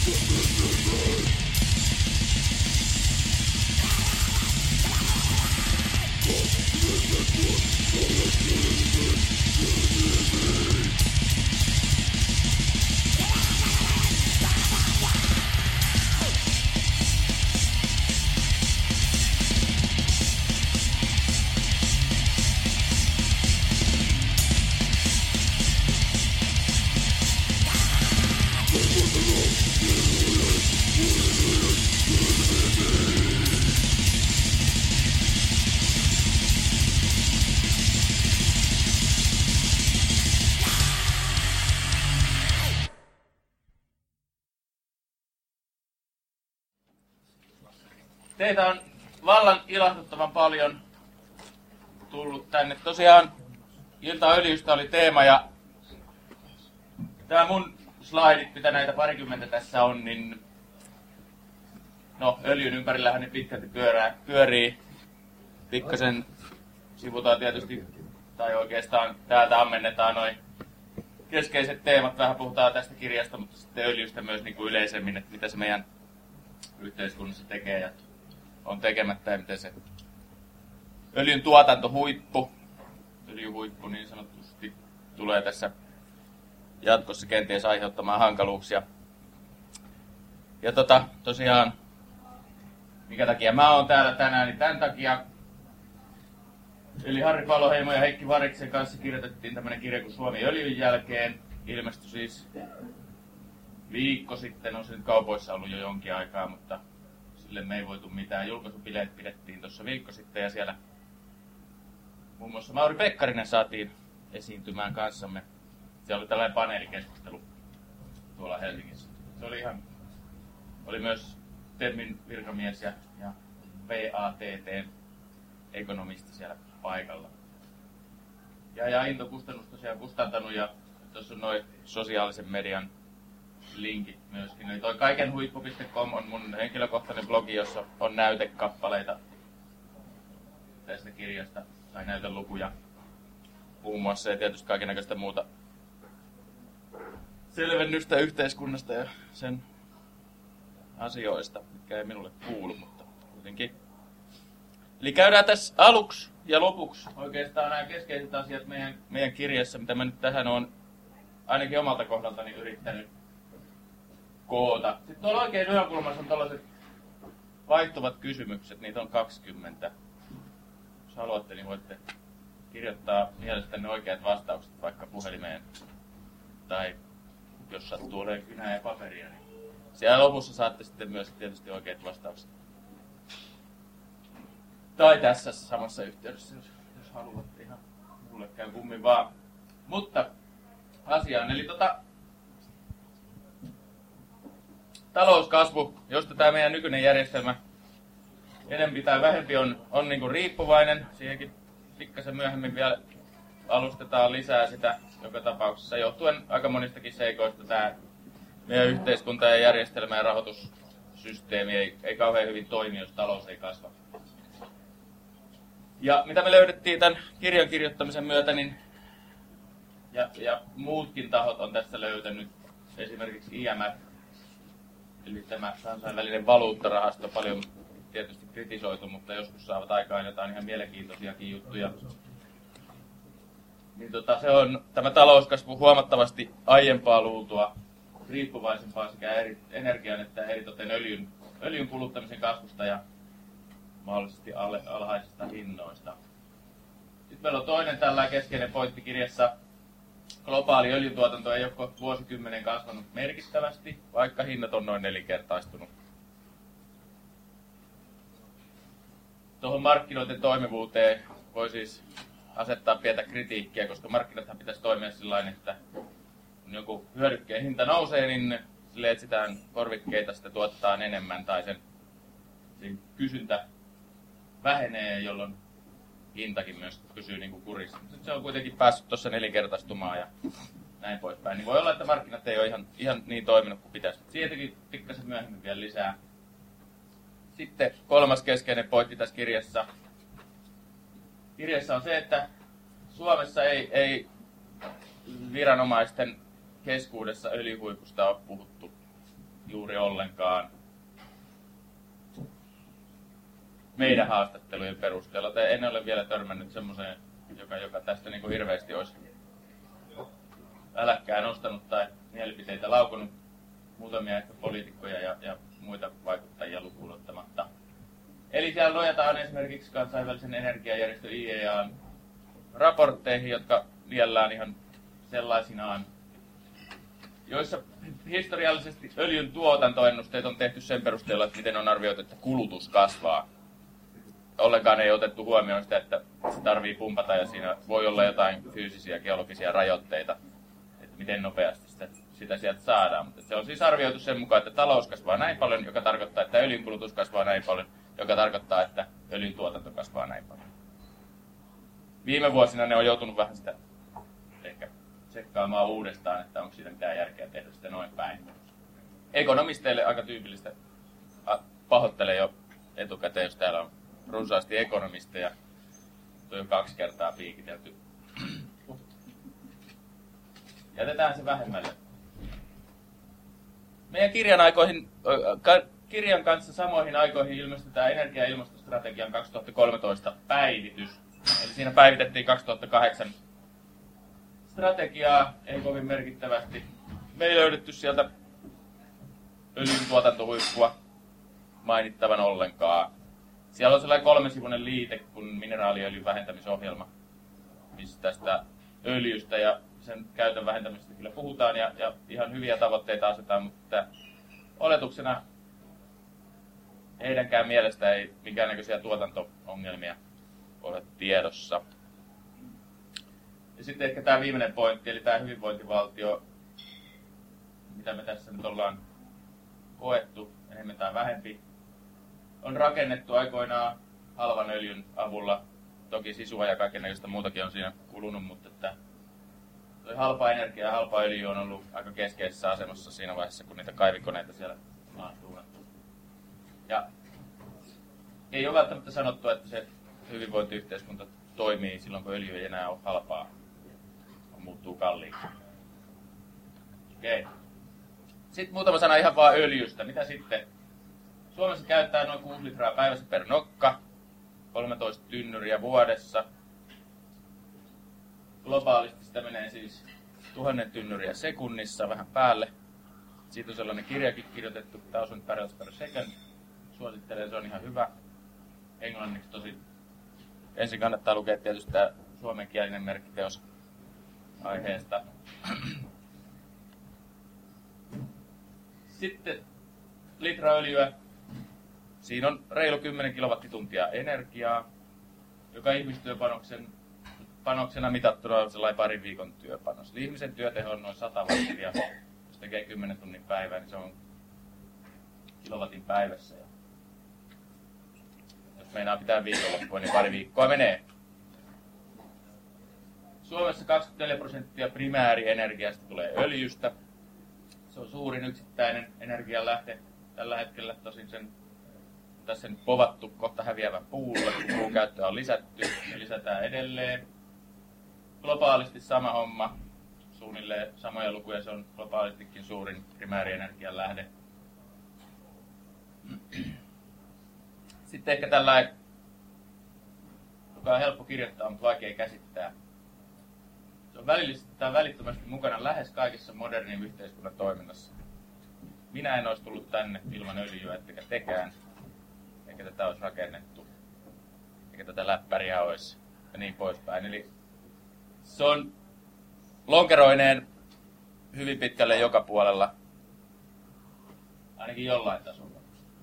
Teitä on vallan ilahduttavan paljon tullut tänne. Tosiaan ilta öljystä oli teema ja tää mun slaidit, mitä näitä parikymmentä tässä on, niin no öljyn ympärillähän ne pitkälti pyörii. Pikkasen sivutaan tietysti, tai oikeastaan täältä ammennetaan noin keskeiset teemat. Vähän puhutaan tästä kirjasta, mutta sitten öljystä myös niin kuin yleisemmin, että mitä se meidän yhteiskunnassa tekee ja on tekemättä ja miten se öljyn tuotantohuippu, öljyhuippu niin sanotusti, tulee tässä jatkossa kenties aiheuttamaan hankaluuksia. Ja tosiaan, mikä takia mä oon täällä tänään, niin tämän takia. Eli Harri Paloheimo ja Heikki Variksen kanssa kirjoitettiin tämmönen kirja kuin Suomi öljyn jälkeen. Ilmestyi siis viikko sitten, on se nyt kaupoissa ollut jo jonkin aikaa, mutta sille me ei voitu mitään. Julkaisubileet pidettiin tuossa viikko sitten ja siellä muun muassa Mauri Pekkarinen saatiin esiintymään kanssamme. Siellä oli tällainen paneelikeskustelu tuolla Helsingissä. Se oli myös TEMin virkamies ja VATT:n ekonomisti siellä paikalla. Ja Into Kustannus tosiaan kustantanut ja tuossa on noin sosiaalisen median linkit myöskin. Eli toi kaikenhuippu.com on mun henkilökohtainen blogi, jossa on näytekappaleita tästä kirjasta tai näytelukuja muun muassa ja tietysti kaikennäköistä muuta selvennystä yhteiskunnasta ja sen asioista, mitkä ei minulle kuulu, mutta kuitenkin. Eli käydään tässä aluksi ja lopuksi oikeastaan nämä keskeiset asiat meidän kirjassa, mitä mä nyt tähän on ainakin omalta kohdaltani yrittänyt koota. Sitten tuolla oikein yläkulmassa on tällaiset vaihtuvat kysymykset, niitä on 20. Jos haluatte, niin voitte kirjoittaa mielestänne oikeat vastaukset vaikka puhelimeen tai jos sattuu olemaan kynää ja paperia, niin siellä lopussa saatte sitten myös tietysti oikeat vastaukset. Tai tässä samassa yhteydessä, jos haluatte ihan mulle käy kummin vaan. Mutta asiaan, eli talouskasvu, josta tämä meidän nykyinen järjestelmä enempi tai vähempi on niin kuin riippuvainen. Siihenkin pikkasen myöhemmin vielä alustetaan lisää sitä joka tapauksessa, johtuen aika monistakin seikoista. Tämä meidän yhteiskunta ja järjestelmä ja rahoitussysteemi ei kauhean hyvin toimi, jos talous ei kasva. Ja mitä me löydettiin tämän kirjan kirjoittamisen myötä, niin ja muutkin tahot on tässä löytänyt, esimerkiksi IMF, eli tämä kansainvälinen valuuttarahasto, paljon tietysti kritisoitu, mutta joskus saavat aikaan jotain ihan mielenkiintoisiakin juttuja. Niin se on tämä talouskasvu huomattavasti aiempaa luultua riippuvaisempaa sekä energian että eritoten öljyn kuluttamisen kasvusta ja mahdollisesti alhaisista hinnoista. Sitten meillä on toinen tällainen keskeinen pointti kirjassa. Globaali öljyntuotanto ei ole vuosikymmenen kasvanut merkittävästi, vaikka hinnat on noin 4-kertaistunut. Tuohon markkinoiden toimivuuteen voi siis asettaa pientä kritiikkiä, koska markkinathan pitäisi toimia sillain, että kun joku hyödykkeen hinta nousee, niin sille etsitään korvikkeita, sitä tuottaa enemmän tai sen kysyntä vähenee, jolloin hintakin myös pysyy niin kuin kurissa. Sitten se on kuitenkin päässyt tuossa 4-kertaistumaan ja näin poispäin. Niin voi olla, että markkinat ei ole ihan niin toiminut kuin pitäisi. Siitäkin pikkasen myöhemmin vielä lisää. Sitten kolmas keskeinen pointti tässä kirjassa. Kirjassa on se, että Suomessa ei viranomaisten keskuudessa öljyhuipusta ole puhuttu juuri ollenkaan meidän haastattelujen perusteella. En ole vielä törmännyt semmoiseen, joka tästä niin kuin hirveästi olisi äläkkää nostanut tai mielipiteitä laukunut, muutamia ehkä poliitikkoja ja muita vaikuttajia lukuun ottamatta. Eli siellä nojataan esimerkiksi kansainvälisen energiajärjestö IEA:n raportteihin, jotka niellään ihan sellaisinaan, joissa historiallisesti öljyn tuotantoennusteet on tehty sen perusteella, että miten on arvioitu, että kulutus kasvaa. Ollenkaan ei otettu huomioon sitä, että se tarvii pumpata ja siinä voi olla jotain fyysisiä, geologisia rajoitteita, että miten nopeasti sitä sieltä saadaan. Mutta se on siis arvioitu sen mukaan, että talous kasvaa näin paljon, joka tarkoittaa, että öljyn kulutus kasvaa näin paljon, joka tarkoittaa, että öljyn tuotanto kasvaa näin paljon. Viime vuosina ne on joutunut vähän sitä ehkä tsekkaamaan uudestaan, että onko siinä mitään järkeä tehdä sitä noin päin. Ekonomisteille aika tyypillistä. Pahoittelen jo etukäteen, jos täällä on runsaasti ekonomisteja. Tuo on 2 kertaa piikitelty. Jätetään se vähemmälle. Meidän kirjan kanssa samoihin aikoihin ilmestetään energia- ja ilmastostrategian 2013 päivitys. Eli siinä päivitettiin 2008 strategiaa, ei kovin merkittävästi. Me ei löydetty sieltä öljyn tuotantohuippua mainittavan ollenkaan. Siellä on sellainen 3-sivuinen liite kuin mineraaliöljyn vähentämisohjelma, missä tästä öljystä ja sen käytön vähentämisestä kyllä puhutaan ja ihan hyviä tavoitteita asetetaan, mutta oletuksena heidänkään mielestä ei minkäännäköisiä tuotanto-ongelmia ole tiedossa. Ja sitten ehkä tämä viimeinen pointti, eli tämä hyvinvointivaltio, mitä me tässä nyt ollaan koettu, enemmän tai vähempi, on rakennettu aikoinaan halvan öljyn avulla. Toki sisua ja kaikennäköistä muutakin on siinä kulunut, mutta että toi halpa energia ja halpa öljy on ollut aika keskeisessä asemassa siinä vaiheessa, kun niitä kaivikoneita siellä on suunnattu. Ja ei ole välttämättä sanottu, että se hyvinvointiyhteiskunta toimii silloin, kun öljy ei enää ole halpaa. Muuttuu kalliiksi. Okei. Sitten muutama sana ihan vaan öljystä. Mitä sitten? Suomessa käyttää noin 6 litraa päivässä per nokka, 13 tynnyriä vuodessa. Globaalisti sitä menee siis 1000 tynnyriä sekunnissa, vähän päälle. Siitä on sellainen kirjakin kirjoitettu, 1000 barrels per second. Suosittelen, se on ihan hyvä. Englanniksi tosi. Ensin kannattaa lukea tietysti tämä suomenkielinen merkkiteos aiheesta. Sitten litra öljyä. Siinä on reilu 10 kilowattituntia energiaa, joka ihmistyöpanoksena mitattuna on sellainen parin viikon työpanos. Eli ihmisen työteho on noin 100 wattia. Jos tekee 10 tunnin päivää, niin se on kilowatin päivässä. Jos meinaa pitää viikonloppua, niin pari viikkoa menee. Suomessa 24% primäärienergiasta tulee öljystä. Se on suurin yksittäinen energianlähde tällä hetkellä. Tosin tässä nyt povattu kohta häviävän puulle, kun puun käyttöä on lisätty ja lisätään edelleen. Globaalisti sama homma, suunnilleen samoja lukuja, se on globaalistikin suurin primäärienergian lähde. Sitten ehkä tällainen, joka on helppo kirjoittaa, mutta vaikea käsittää. Se on välillisesti tai välittömästi mukana lähes kaikessa modernin yhteiskunnan toiminnassa. Minä en olisi tullut tänne ilman öljyä, ettekä tekään, eikä tätä olisi rakennettu, eikä tätä läppäriä olisi ja niin poispäin. Eli se on lonkeroineen hyvin pitkälle joka puolella, ainakin jollain tasolla.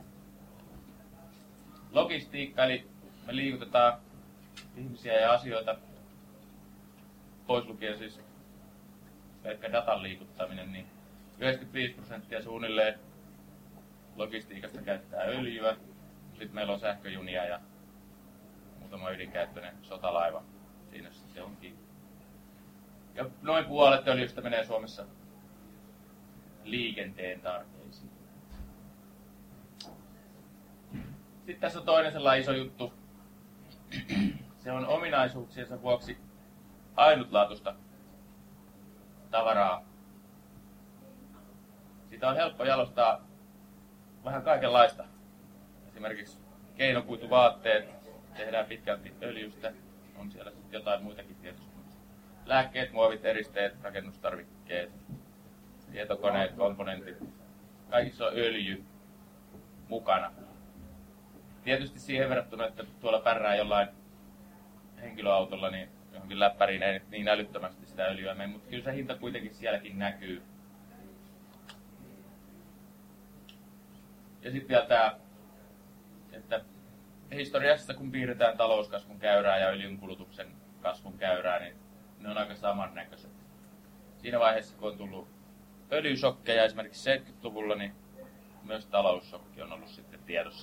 Logistiikka, eli me liikutetaan ihmisiä ja asioita, pois lukien siis pelkkä datan liikuttaminen, niin 95% suunnilleen logistiikasta käyttää öljyä. Sitten meillä on sähköjunia ja muutama ydinkäyttöinen sotalaiva. Siinä sitten onkin. Ja noin puolet öljystä menee Suomessa liikenteen tarpeisiin. Sitten tässä on toinen sellainen iso juttu. Se on ominaisuuksiensa vuoksi ainutlaatuista tavaraa. Siitä on helppo jalostaa vähän kaikenlaista. Esimerkiksi keinokuituvaatteet tehdään pitkälti öljystä. On siellä sitten jotain muitakin tietysti. Lääkkeet, muovit, eristeet, rakennustarvikkeet, tietokoneet, komponentit. Kaikissa on öljy mukana. Tietysti siihen verrattuna, että tuolla pärrää jollain henkilöautolla, niin johonkin läppäriin ei niin älyttömästi sitä öljyä mene, mutta kyllä se hinta kuitenkin sielläkin näkyy. Ja sitten vielä tämä, että historiassa kun piirretään talouskasvun käyrää ja öljynkulutuksen kasvun käyrää, niin ne on aika samannäköiset. Siinä vaiheessa, kun on tullut öljysokkeja esimerkiksi 70-luvulla, niin myös taloussokki on ollut sitten tiedossa.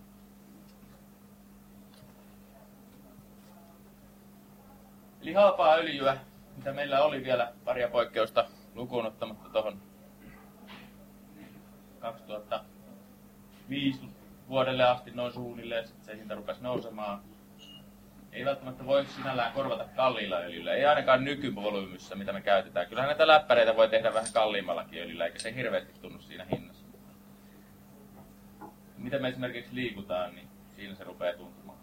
Eli halpaa öljyä, mitä meillä oli vielä paria poikkeusta lukuun ottamatta tuohon 2005 vuodelle asti noin suunnilleen, sitten se hinta rupesi nousemaan. Ei välttämättä voi sinällään korvata kalliilla öljyllä, ei ainakaan nykyvolyymissä, mitä me käytetään. Kyllähän näitä läppäreitä voi tehdä vähän kalliimmallakin öljyllä, eikä se hirveästi tunnu siinä hinnassa. Mitä me esimerkiksi liikutaan, niin siinä se rupeaa tuntumaan.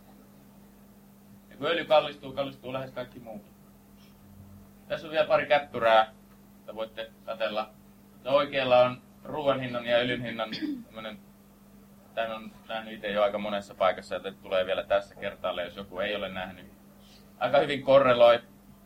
Ja kun öljy kallistuu lähes kaikki muukin. Tässä on vielä pari käppyrää, jota voitte katsella. Oikealla on ruoan hinnan ja öljyn hinnan tämmöinen. Tämän on nähnyt itse jo aika monessa paikassa, joten tulee vielä tässä kertaalle, jos joku ei ole nähnyt. Aika hyvin korreloi.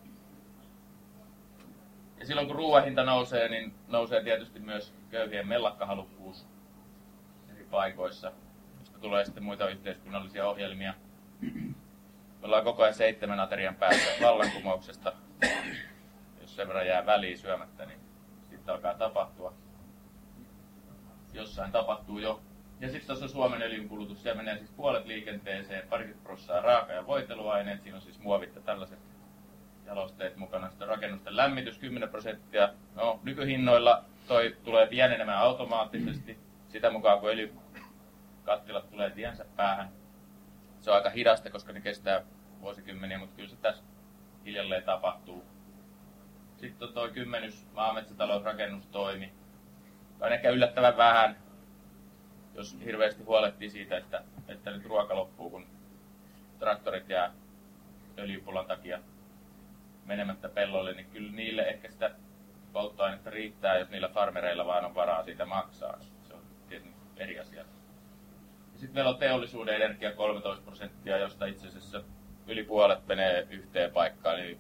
Ja silloin kun ruoan hinta nousee, niin nousee tietysti myös köyhien mellakkahalukkuus eri paikoissa, josta tulee sitten muita yhteiskunnallisia ohjelmia. Me ollaan koko ajan 7 aterian päässä vallankumouksesta. Jos sen verran jää väliin syömättä, niin sitten alkaa tapahtua. Jossain tapahtuu jo. Ja sitten tuossa Suomen öljynkulutus, siellä menee siis puolet liikenteeseen, 20% raaka- ja voiteluaineet, siinä on siis muovit ja tällaiset jalosteet mukana. Sitten rakennusten lämmitys 10%. No, nykyhinnoilla toi tulee pienenemään automaattisesti, sitä mukaan kun öljykattilat tulee tiensä päähän. Se on aika hidasta, koska ne kestää vuosikymmeniä, mutta kyllä se tässä hiljalleen tapahtuu. Sitten on tuo kymmenys maa-metsätalousrakennustoimi. On ehkä yllättävän vähän, jos hirveästi huolehtii siitä, että nyt ruoka loppuu, kun traktorit jää öljypulan takia menemättä pellolle, niin kyllä niille ehkä sitä polttoainetta riittää, jos niillä farmereilla vaan on varaa siitä maksaa. Se on tietenkin eri asia. Ja sitten meillä on teollisuuden energia 13%, josta itse asiassa yli puolet menee yhteen paikkaan. Eli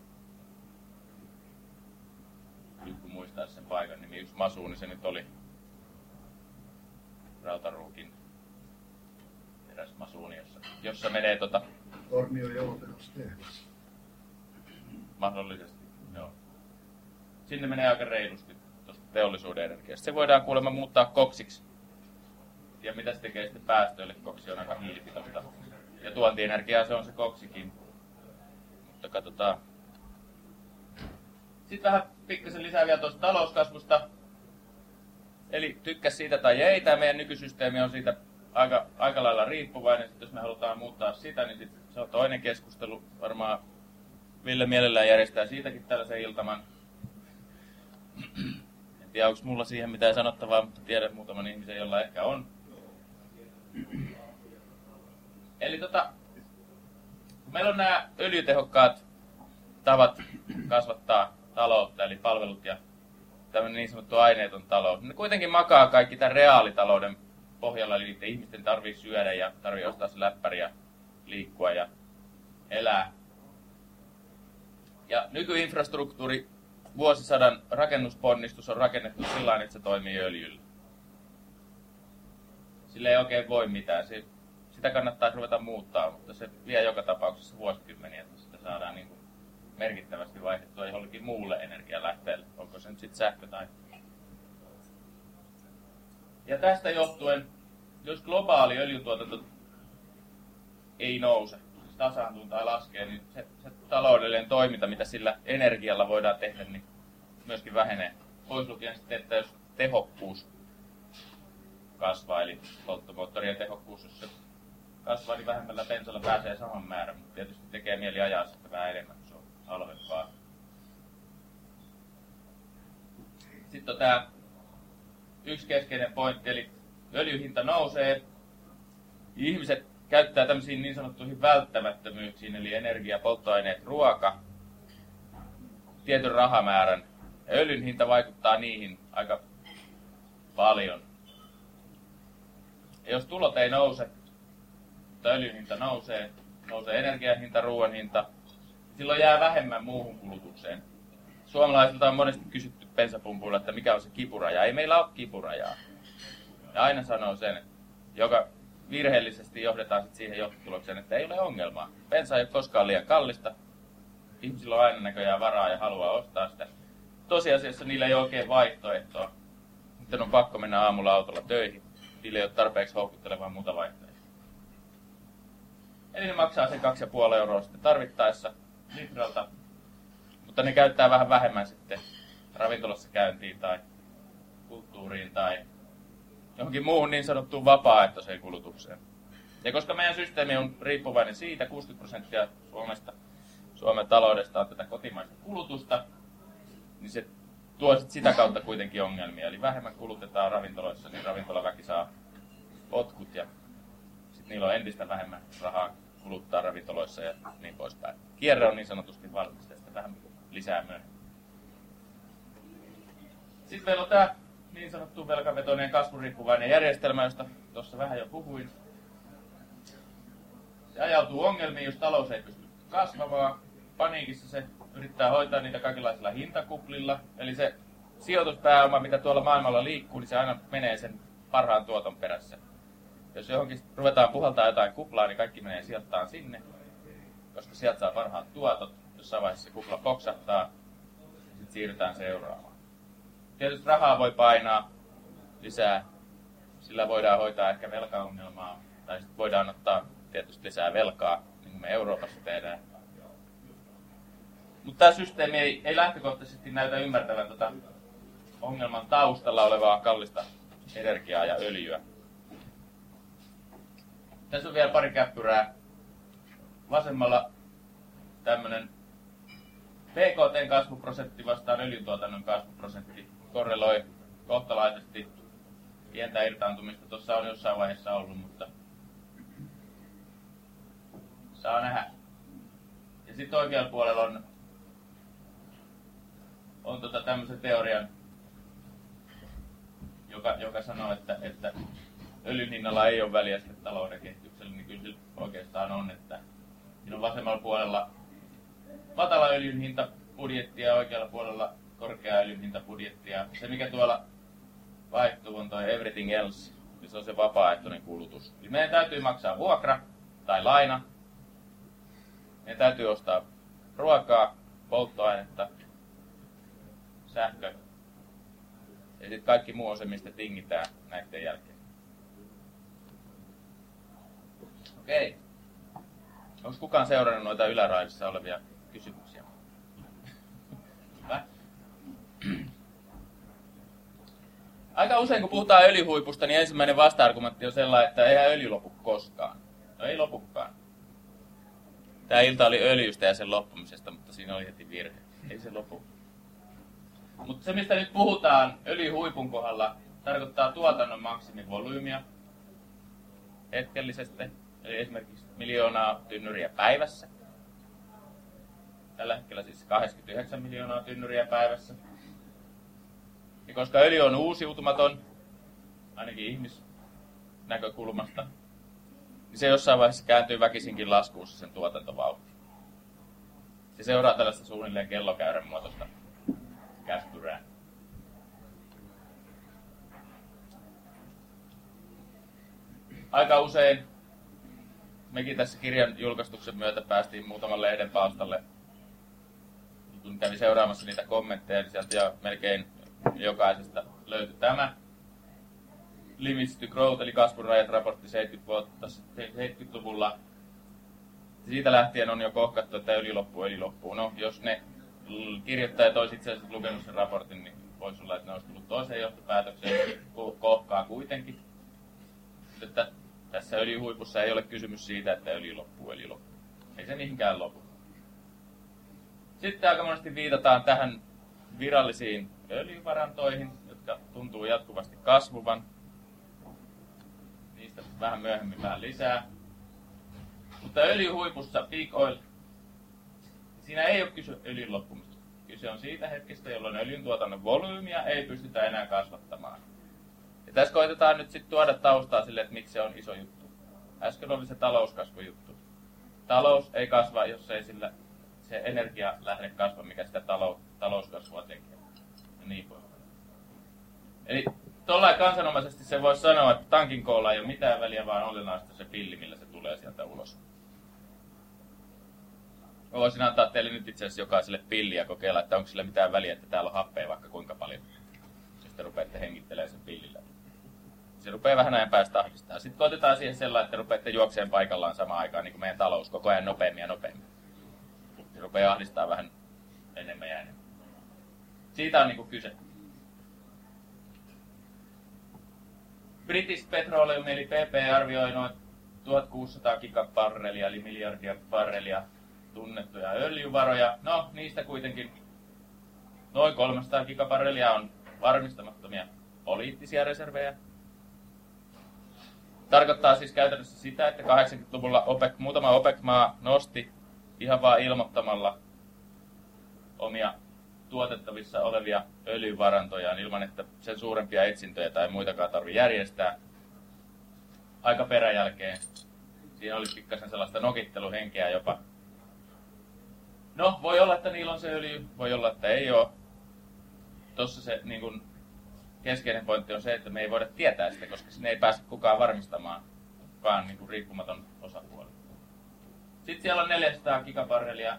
nyt kun muistaa sen paikan nimi, yksi Masu, niin se nyt oli Rautaruukin eräs masuuni, jossa menee Tornion jalotehdastehdas. Mahdollisesti, joo. Sinne menee aika reilusti tuosta teollisuuden energiasta. Se voidaan kuulemma muuttaa koksiksi. Ja mitä se tekee sitten päästöille? Koksi on aika hiilipitoista. Ja tuontienergiaa se on se koksikin. Mutta katsotaan. Sitten vähän pikkasen lisää vielä tuosta talouskasvusta. Eli tykkäs siitä tai ei, tämä meidän nykysysteemi on siitä aika lailla riippuvainen. Sitten jos me halutaan muuttaa sitä, niin sitten se on toinen keskustelu. Varmaan Ville mielellään järjestää siitäkin tällaisen iltaman. En tiedä, onko mulla siihen mitään sanottavaa, mutta tiedän muutaman ihmisen, jolla ehkä on. Eli meillä on nämä öljytehokkaat tavat kasvattaa taloutta, eli palvelut ja tämmöinen niin sanottu aineeton talous. Ne kuitenkin makaa kaikki tämän reaalitalouden pohjalla, eli ihmisten tarvii syödä ja tarvii ostaa se läppäri ja liikkua ja elää. Ja nykyinfrastruktuuri, vuosisadan rakennusponnistus on rakennettu sillä tavalla, että se toimii öljyllä. Sillä ei oikein voi mitään. Sitä kannattaa ruveta muuttaa, mutta se vie joka tapauksessa vuosikymmeniä, että sitä saadaan niin kuin merkittävästi vaihdettua jollekin muulle energialähteelle. Onko se nyt sitten sähkö tai... Ja tästä johtuen, jos globaali öljyntuotanto ei nouse, siis tasaantuu tai laskee, niin se taloudellinen toiminta, mitä sillä energialla voidaan tehdä, niin myöskin vähenee. Pois lukien sitten, että jos tehokkuus kasvaa, eli polttomoottorien tehokkuus, jos se kasvaa, niin vähemmällä bensalla pääsee saman määrän, mutta tietysti tekee mieli ajaa sitten vähän enemmän, kun se on halvempaa. Sitten on tämä yksi keskeinen pointti, eli öljyn hinta nousee, ihmiset käyttää tämmöisiin niin sanottuihin välttämättömyyksiin, eli energia, polttoaineet, ruoka, tietyn rahamäärän. Ja öljyn hinta vaikuttaa niihin aika paljon. Ja jos tulot ei nouse, mutta öljyn hinta nousee energian hinta, ruoan hinta, silloin jää vähemmän muuhun kulutukseen. Suomalaisilta on monesti kysytty bensapumpuilla, että mikä on se kipuraja. Ei meillä ole kipurajaa. Ja aina sanoo sen, joka virheellisesti johdetaan sit siihen johtotulokseen, että ei ole ongelmaa. Bensa ei ole koskaan liian kallista. Ihmisillä on aina näköjään varaa ja haluaa ostaa sitä. Tosiasiassa niillä ei ole oikein vaihtoehtoa. Sitten on pakko mennä aamulla autolla töihin. Niillä ei ole tarpeeksi houkuttelevaa muuta vaihtoehtoa. Eli ne maksaa sen 2,5 euroa sitten tarvittaessa litralta. Mutta ne käyttää vähän vähemmän sitten ravintolassa käyntiin tai kulttuuriin tai johonkin muuhun niin sanottuun vapaaehtoiseen kulutukseen. Ja koska meidän systeemi on riippuvainen siitä, 60% Suomen taloudesta on tätä kotimaista kulutusta, niin se tuo sitä kautta kuitenkin ongelmia. Eli vähemmän kulutetaan ravintoloissa, niin ravintolaväki saa potkut ja sitten niillä on entistä vähemmän rahaa kuluttaa ravintoloissa ja niin poispäin. Kierre on niin sanotusti valmis, tästä vähän lisää myöhemmin. Sitten meillä on tämä niin sanottu velkavetoinen kasvuriippuvainen järjestelmä, josta tuossa vähän jo puhuin. Se ajautuu ongelmiin, jos talous ei pysty kasvamaan. Paniikissa se yrittää hoitaa niitä kaikenlaisilla hintakuplilla. Eli se sijoituspääoma, mitä tuolla maailmalla liikkuu, niin se aina menee sen parhaan tuoton perässä. Jos johonkin ruvetaan puhaltaa jotain kuplaa, niin kaikki menee sijoittaa sinne, koska sieltä saa parhaat tuotot. Jossain vaiheessa se kupla poksahtaa ja sitten siirrytään seuraavaan. Tietysti rahaa voi painaa lisää, sillä voidaan hoitaa ehkä velkaongelmaa, tai sitten voidaan ottaa tietysti lisää velkaa, niin kuin me Euroopassa tehdään. Mutta tämä systeemi ei lähtökohtaisesti näytä ymmärtävän tätä ongelman taustalla olevaa kallista energiaa ja öljyä. Tässä on vielä pari käppyrää. Vasemmalla tämmöinen BKT:n kasvuprosentti vastaan öljyntuotannon kasvuprosentti korreloi kohtalaisesti. Pientä irtaantumista tuossa on jossain vaiheessa ollut, mutta saa nähdä. Ja sitten oikealla puolella on tämmöisen teorian, joka sanoo, että öljyn hinnalla ei ole väliä sitten talouden kehityksellä, niin kyllä sillä oikeastaan on, että siinä on vasemmalla puolella matala öljyn hintabudjetti ja oikealla puolella korkea öljyn hintabudjetti. Ja se, mikä tuolla vaihtuu, on toi everything else, ja se on se vapaaehtoinen kulutus. Eli meidän täytyy maksaa vuokra tai laina. Meidän täytyy ostaa ruokaa, polttoainetta, sähkö ja sitten kaikki muu on se, mistä tingitään näiden jälkeen. Okei. Onko kukaan seurannut noita yläraidissa olevia kysymyksiä? Hyvä. Aika usein kun puhutaan öljyhuipusta, niin ensimmäinen vasta-argumentti on sellainen, että eihän öljy lopu koskaan. No ei lopukaan. Tämä ilta oli öljystä ja sen loppumisesta, mutta siinä oli heti virhe. Ei se lopu. Mutta se, mistä nyt puhutaan öljyhuipun kohdalla, tarkoittaa tuotannon maksimivolyymiä hetkellisesti. Eli esimerkiksi 1 miljoonaa tynnyriä päivässä. Tällä hetkellä siis 89 miljoonaa tynnyriä päivässä. Ja koska öljy on uusiutumaton, ainakin ihmisnäkökulmasta, niin se jossain vaiheessa kääntyy väkisinkin laskuussa sen tuotantovauhti. Se seuraa tällaista suunnilleen kellokäyrän muotoista käppyrää. Aika usein mekin tässä kirjan julkaistuksen myötä päästiin muutaman lehden palstalle. Kun kävin seuraamassa niitä kommentteja, niin sieltä jo melkein jokaisesta löytyi tämä Limits to Growth, eli kasvun rajat raportti 70-luvulla. Siitä lähtien on jo kohkattu, että öljy loppuu. No, jos ne kirjoittajat olisi itse asiassa lukenut sen raportin, niin voisi olla, että ne olisi tullut toiseen johtopäätökseen, kohkaa kuitenkin. Että tässä öljyhuipussa ei ole kysymys siitä, että öljy loppuu. Ei se mihinkään lopu. Sitten aika monesti viitataan tähän virallisiin öljyvarantoihin, jotka tuntuu jatkuvasti kasvuvan. niistä vähän myöhemmin vähän lisää. Mutta öljyhuipussa, peak oil, siinä ei ole kyse öljyn loppumisesta. Kyse on siitä hetkestä, jolloin öljyntuotannon volyymiä ei pystytä enää kasvattamaan. Ja tässä koitetaan nyt sitten tuoda taustaa sille, että miksi se on iso juttu. Äsken oli se talouskasvujuttu. Talous ei kasva, jos ei sillä se energia lähde kasva, mikä sitä talouskasvua tekee. Ja niin poispäin. Eli tuollain kansanomaisesti se voisi sanoa, että tankin koolla ei ole mitään väliä, vaan olennaista se pilli, millä se tulee sieltä ulos. Mä voisin antaa teille nyt itse asiassa jokaiselle pilliä ja kokeilla, että onko sillä mitään väliä, että täällä on happea vaikka kuinka paljon. Jos te rupeatte hengittelemään sen pillillä. Se rupeaa vähän ajan päästä ahdistamaan. Sitten koitetaan siihen sellainen, että rupeatte juokseen paikallaan samaan aikaan, niin kuin meidän talous, koko ajan nopeammin ja nopeammin. Se rupeaa ahdistamaan vähän enemmän ja enemmän. Siitä on niinku kyse. British Petroleum eli BP arvioi noin 1600 gigabarrelia eli miljardia barrelia tunnettuja öljyvaroja. No, niistä kuitenkin noin 300 gigabarrelia on varmistamattomia poliittisia reservejä. Tarkoittaa siis käytännössä sitä, että 80-luvulla muutama OPEC-maa nosti ihan vaan ilmoittamalla omia tuotettavissa olevia öljyvarantojaan ilman, että sen suurempia etsintöjä tai muitakaan tarvitse järjestää. Aika peräjälkeen. Siinä oli pikkasen sellaista nokitteluhenkeä jopa. No, voi olla, että niillä on se öljy, voi olla, että ei ole. Tuossa se niin kun, keskeinen pointti on se, että me ei voida tietää sitä, koska sinne ei pääse kukaan varmistamaan, vaan niin kun riippumaton osapuoli. Sitten siellä on 400 gigabarrelia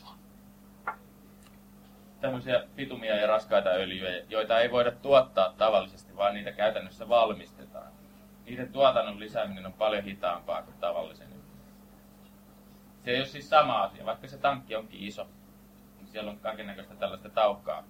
tämmöisiä bitumia ja raskaita öljyjä, joita ei voida tuottaa tavallisesti, vaan niitä käytännössä valmistetaan. Niiden tuotannon lisääminen on paljon hitaampaa kuin tavallisen öljyn. Se ei ole siis sama asia, vaikka se tankki onkin iso, niin siellä on kaikennäköistä tällaista taukkaa.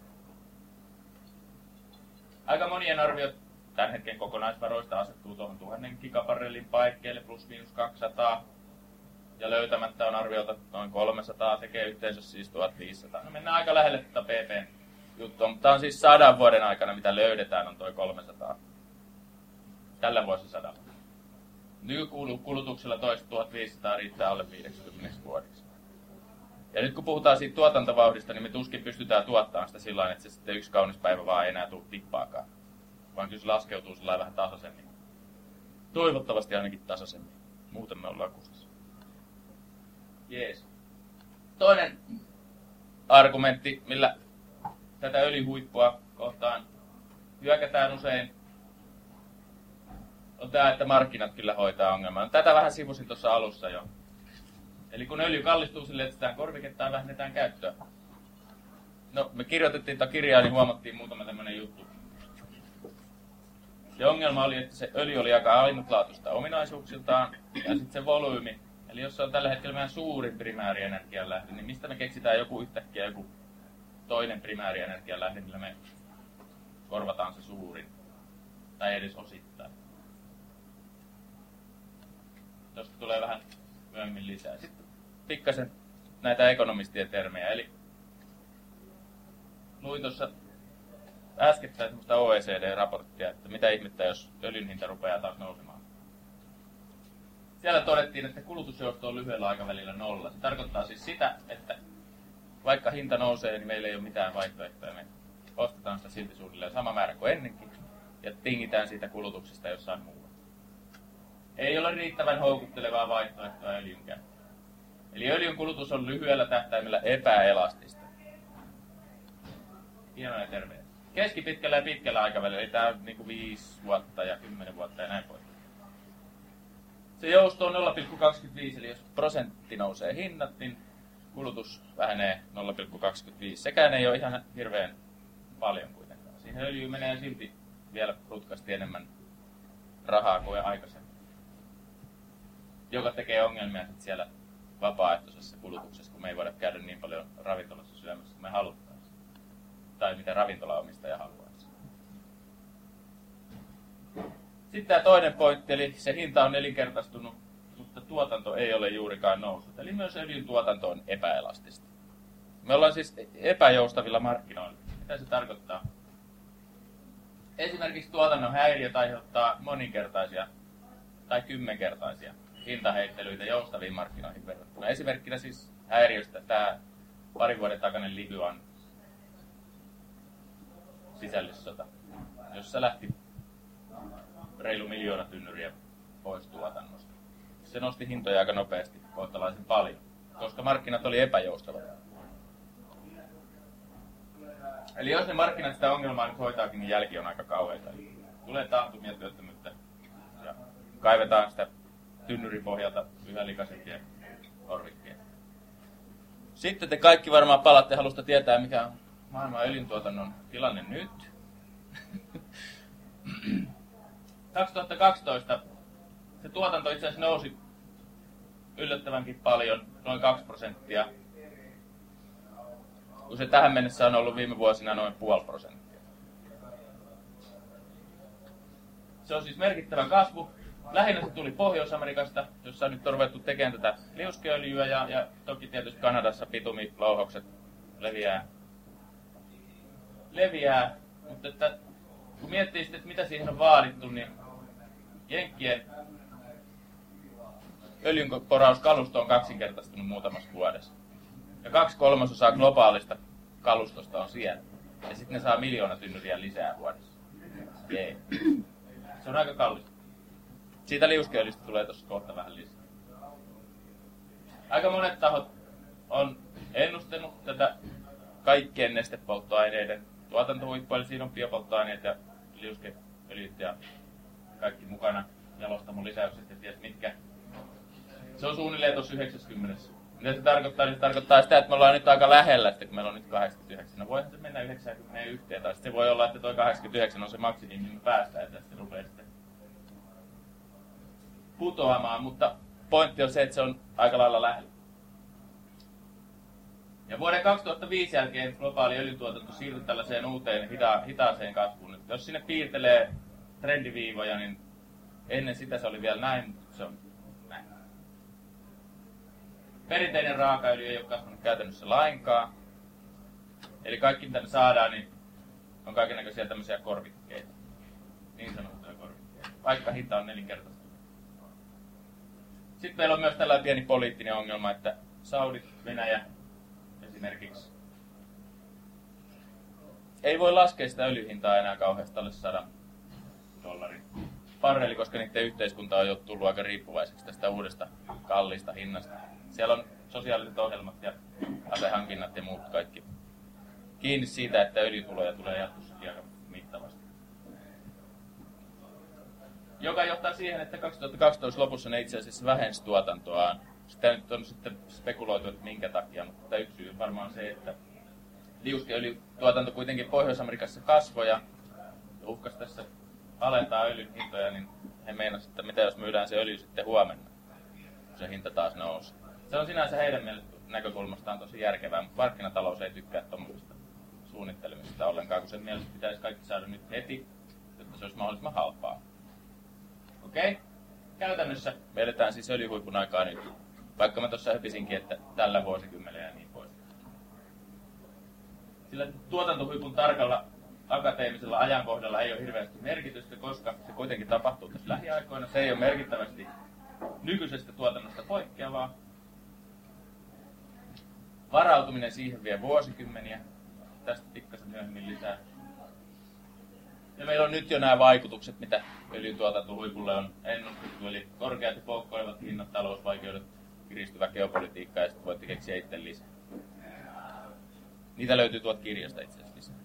Aika monien arviot tämän hetken kokonaisvaroista asettuu tuohon 1000 gigabarrelin paikkeelle plus miinus 200. Ja löytämättä on arviolta noin 300, tekee yhteensä siis 1500. No mennään aika lähelle tätä PP:n juttua, mutta on siis 100 vuoden aikana, mitä löydetään, on toi 300. Tällä vuosisadalla. Nykykulutuksella toista 1500 riittää alle 50 vuodeksi. Ja nyt kun puhutaan siitä tuotantovauhdista, niin me tuskin pystytään tuottamaan sitä sillä että se sitten yksi kaunis päivä vaan ei enää tule tippaakaan. Vaan kyllä se laskeutuu sillä vähän tasaisemmin. Toivottavasti ainakin tasaisemmin. Muuten me ollaan kusassa. Jees. Toinen argumentti, millä tätä öljyhuippua kohtaan hyökätään usein, on tämä, että markkinat kyllä hoitaa ongelmaa. Tätä vähän sivusin tuossa alussa jo. Eli kun öljy kallistuu sille, että etsitään korviketta ja vähennetään käyttöä. No, me kirjoitettiin tätä kirjaa, niin huomattiin muutama tämmöinen juttu. Se ongelma oli, että se öljy oli aika ainutlaatuista ominaisuuksiltaan, ja sitten se volyymi. Eli jos se on tällä hetkellä meidän suurin primäärienergian lähde, niin mistä me keksitään joku toinen primäärienergian lähde, millä me korvataan se suurin, tai edes osittain. Tuosta tulee vähän myöhemmin lisää. Sitten pikkasen näitä ekonomistien termejä. Eli luin tuossa äskettäin semmoista OECD-raporttia, että mitä ihmettä, jos öljyn hinta rupeaa taas nousemaan. Siellä todettiin, että kulutusjousto on lyhyellä aikavälillä 0. Se tarkoittaa siis sitä, että vaikka hinta nousee, niin meillä ei ole mitään vaihtoehtoja. Me ostetaan sitä silti suunnilleen sama määrä kuin ennenkin ja tingitään siitä kulutuksesta jossain muualla. Ei ole riittävän houkuttelevaa vaihtoehtoa öljyn käyttöön. Eli öljyn kulutus on lyhyellä tähtäimellä epäelastista. Hienoja terveitä. Keskipitkällä ja pitkällä aikavälillä, eli tämä on niin kuin 5 vuotta ja 10 vuotta ja näin pois. Se jousto on 0,25, eli jos prosentti nousee hinnat, niin kulutus vähenee 0,25. Sekään ei ole ihan hirveän paljon kuitenkaan. Siihen öljyyn menee silti vielä rutkasti enemmän rahaa kuin aikaisemmin. Joka tekee ongelmia siellä vapaaehtoisessa kulutuksessa, kun me ei voida käydä niin paljon ravintolassa syömässä kuin me haluttaisiin. Tai mitä ravintolaomistaja haluaisi. Sitten tämä toinen pointti, eli se hinta on nelinkertaistunut, mutta tuotanto ei ole juurikaan noussut. Eli myös öljyn tuotanto on epäelastista. Me ollaan siis epäjoustavilla markkinoilla. Mitä se tarkoittaa? Esimerkiksi tuotannon häiriöt aiheuttaa moninkertaisia tai 10-kertaisia hintaheittelyitä joustaviin markkinoihin verrattuna. Esimerkkinä siis häiriöstä tämä parin vuoden takainen Libyan sisällissota, jossa lähti reilu 1 miljoona tynnyriä pois tuotannosta. Se nosti hintoja aika nopeasti, kohtalaisen paljon, koska markkinat oli epäjoustavat. Eli jos ne markkinat sitä ongelmaa nyt hoitaakin, niin jälki on aika kauheita. Tulee taantumia, työttömyyttä ja kaivetaan sitä tynnyrin pohjalta yhä likaisempia korvikkeita. Sitten te kaikki varmaan palatte halusta tietää, mikä on maailman öljyntuotannon tilanne nyt. 2012 se tuotanto itse asiassa nousi yllättävänkin paljon, noin 2%, kun se tähän mennessä on ollut viime vuosina noin 0,5%. Se on siis merkittävä kasvu. Lähinnä se tuli Pohjois-Amerikasta, jossa nyt on ruvettu tekemään tätä liuskeöljyä ja toki tietysti Kanadassa bitumilouhokset leviää. Mutta että, kun miettii sitten, että mitä siihen on vaadittu, niin Jenkkien öljynporauskalusto on kaksinkertaistunut muutamassa vuodessa. Ja 2/3 globaalista kalustosta on siellä. Ja sitten ne saa 1 miljoona tynnyriä lisää vuodessa. Jee. Se on aika kallista. Siitä liuskeöljystä tulee tuossa kohta vähän lisää. Aika monet tahot on ennustanut tätä kaikkien nestepolttoaineiden tuotantohuippua, eli siinä on biopolttoaineet ja liuskeöljyt ja kaikki mukana, jalostamon lisäykset ja ties mitkä. Se on suunnilleen tuossa 90. Mitä se tarkoittaa? Niin se tarkoittaa sitä, että me ollaan nyt aika lähellä, että kun meillä on nyt 89. No voihan se mennä 91, tai sitten se voi olla, että tuo 89 on se maksimi, mihin me päästään, ja tästä rupeaa sitten putoamaan, mutta pointti on se, että se on aika lailla lähellä. Ja vuoden 2005 jälkeen globaali öljyntuotanto siirtyi tällaiseen uuteen hitaaseen kasvuun. Nyt jos sinne piirtelee trendiviivoja, niin ennen sitä se oli vielä näin, mutta se on näin. Perinteinen raakaöljy ei ole kasvanut käytännössä lainkaan. Eli kaikki mitä me saadaan, niin on kaikennäköisiä tämmöisiä korvikkeita. Niin sanottuja korvikkeita. Vaikka hinta on 4-kertaista. Sitten meillä on myös tällainen pieni poliittinen ongelma, että Saudit, Venäjä esimerkiksi ei voi laskea sitä öljyhintaa enää kauheasti alle $100 barreli, koska niiden yhteiskunta on jo tullut aika riippuvaiseksi tästä uudesta kalliista hinnasta. Siellä on sosiaaliset ohjelmat ja asehankinnat ja muut kaikki kiinni siitä, että öljytuloja tulee jatkossakin aika mittavasti. Joka johtaa siihen, että 2012 lopussa ne itse asiassa vähensi tuotantoaan. Sitä nyt on sitten spekuloitu, että minkä takia, mutta yksi syy varmaan se, että liuskeöljytuotanto kuitenkin Pohjois-Amerikassa kasvoi ja uhkasi tässä alentaa öljyn hintoja, niin he meinasivat, että mitä jos myydään se öljy sitten huomenna, kun se hinta taas nousee. Se on sinänsä heidän näkökulmastaan tosi järkevää, mutta markkinatalous ei tykkää tuommoisesta suunnittelemisesta ollenkaan, kun sen mielestä pitäisi kaikki saada nyt heti, jotta se olisi mahdollisimman halpaa. Okei? Käytännössä me eletään siis öljyhuipun aikaa nyt, vaikka mä tuossa höpisinkin, että tällä vuosikymmenellä ja niin pois. Sillä tuotantohuipun tarkalla akateemisella ajankohdalla ei ole hirveästi merkitystä, koska se kuitenkin tapahtuu tässä lähiaikoina. Se ei ole merkittävästi nykyisestä tuotannosta poikkeavaa. Varautuminen siihen vie vuosikymmeniä. Tästä pikkasen myöhemmin lisää. Ja meillä on nyt jo nämä vaikutukset, mitä öljyntuotantohuipulle on ennustettu, eli korkeat ja poukkoilevat hinnat, talousvaikeudet, kiristyvä geopolitiikka ja sitten voitte keksiä itse lisää. Niitä löytyy tuolta kirjasta itse asiassa lisää.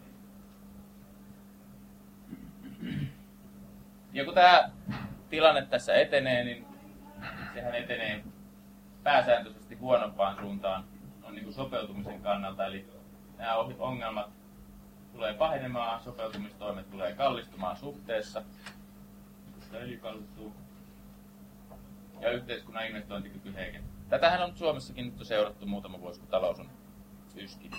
Ja kun tämä tilanne tässä etenee, niin sehän etenee pääsääntöisesti huonompaan suuntaan on niin kuin sopeutumisen kannalta, eli nämä ongelmat tulee pahenemaan, sopeutumistoimet tulee kallistumaan suhteessa, koska öljy kallistuu, ja yhteiskunnan investointikyky heikentyy. Tätähän on Suomessakin nyt seurattu muutama vuosi, kun talous on yskinyt.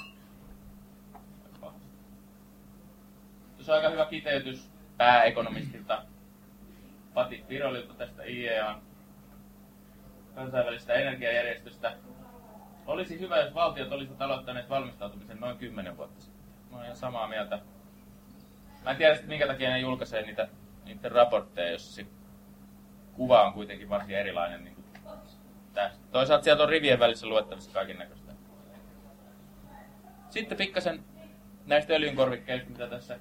Tuossa on aika hyvä kiteytys pääekonomistilta Pati Virolilta tästä IEA:n kansainvälisestä energiajärjestöstä. Olisi hyvä, jos valtiot olisivat aloittaneet valmistautumisen noin 10 vuotta sitten. Mä olen ihan samaa mieltä. Mä en tiedä, minkä takia ne julkaisee niiden raportteja, jos kuva on kuitenkin varsin erilainen niin kuin tästä. Toisaalta sieltä on rivien välissä luettavissa kaiken näköistä. Sitten pikkasen näistä öljynkorvikkeista, mitä tässä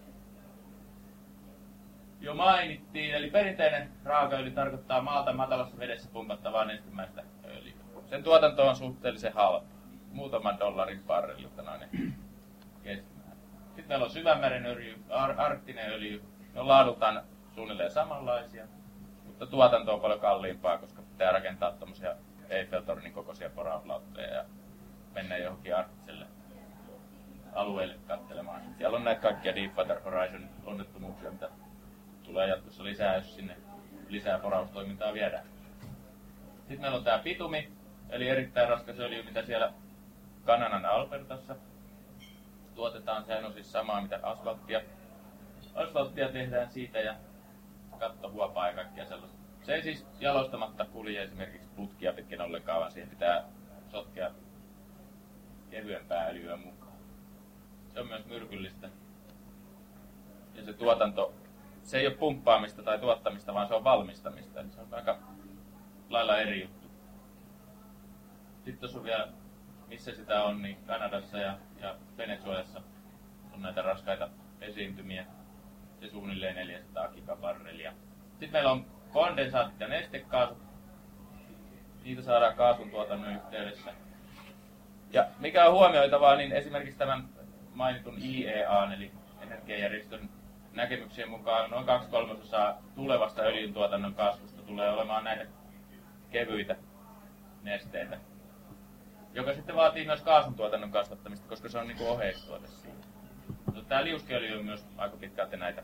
jo mainittiin. Eli perinteinen raakaöljy tarkoittaa maalta matalassa vedessä pumpattavaa nestemäistä öljyä. Sen tuotanto on suhteellisen halpa. Muutaman dollarin barrelilta noin keskimäärin. Sitten meillä on syvänmeren öljy, arktinen öljy. Ne on laadultaan suunnilleen samanlaisia, mutta tuotanto on paljon kalliimpaa, koska pitää rakentaa tommosia Eiffeltornin kokoisia porauslauttoja ja mennä johonkin arktiselle alueelle katselemaan. Siellä on näitä kaikkia Deepwater Horizon onnettomuuksia, mitä tulee jatkossa lisää, jos sinne lisää poraustoimintaa viedään. Sitten meillä on tämä bitumi, eli erittäin raskas öljy, mitä siellä Kanadan Albertassa tuotetaan. Sehän on siis samaa, mitä asfalttia. Asfalttia tehdään siitä ja kattohuopaa ja kaikkia sellaista. Se ei siis jalostamatta kulje esimerkiksi putkia pitkin ollenkaan, vaan siihen pitää sotkea kevyempää öljyä mukaan. Se on myös myrkyllistä. Ja se tuotanto, se ei ole pumppaamista tai tuottamista, vaan se on valmistamista. Eli se on aika lailla eri juttu. Sitten tuossa on vielä, missä sitä on, niin Kanadassa ja Venezuelassa on näitä raskaita esiintymiä. Se suunnilleen 400 gigabarrelia. Sitten meillä on kondensaatit ja nestekaasut. Niitä saadaan kaasun tuotannon yhteydessä. Ja mikä on huomioitavaa, niin esimerkiksi tämän mainitun IEA, eli energiajärjestön näkemyksien mukaan noin 2/3 tulevasta öljyntuotannon kasvusta tulee olemaan näitä kevyitä nesteitä, joka sitten vaatii myös kaasun tuotannon kasvattamista, koska se on niin kuin oheistuote siinä. Mutta tämä liuskeöljy on myös aika pitkälti näitä.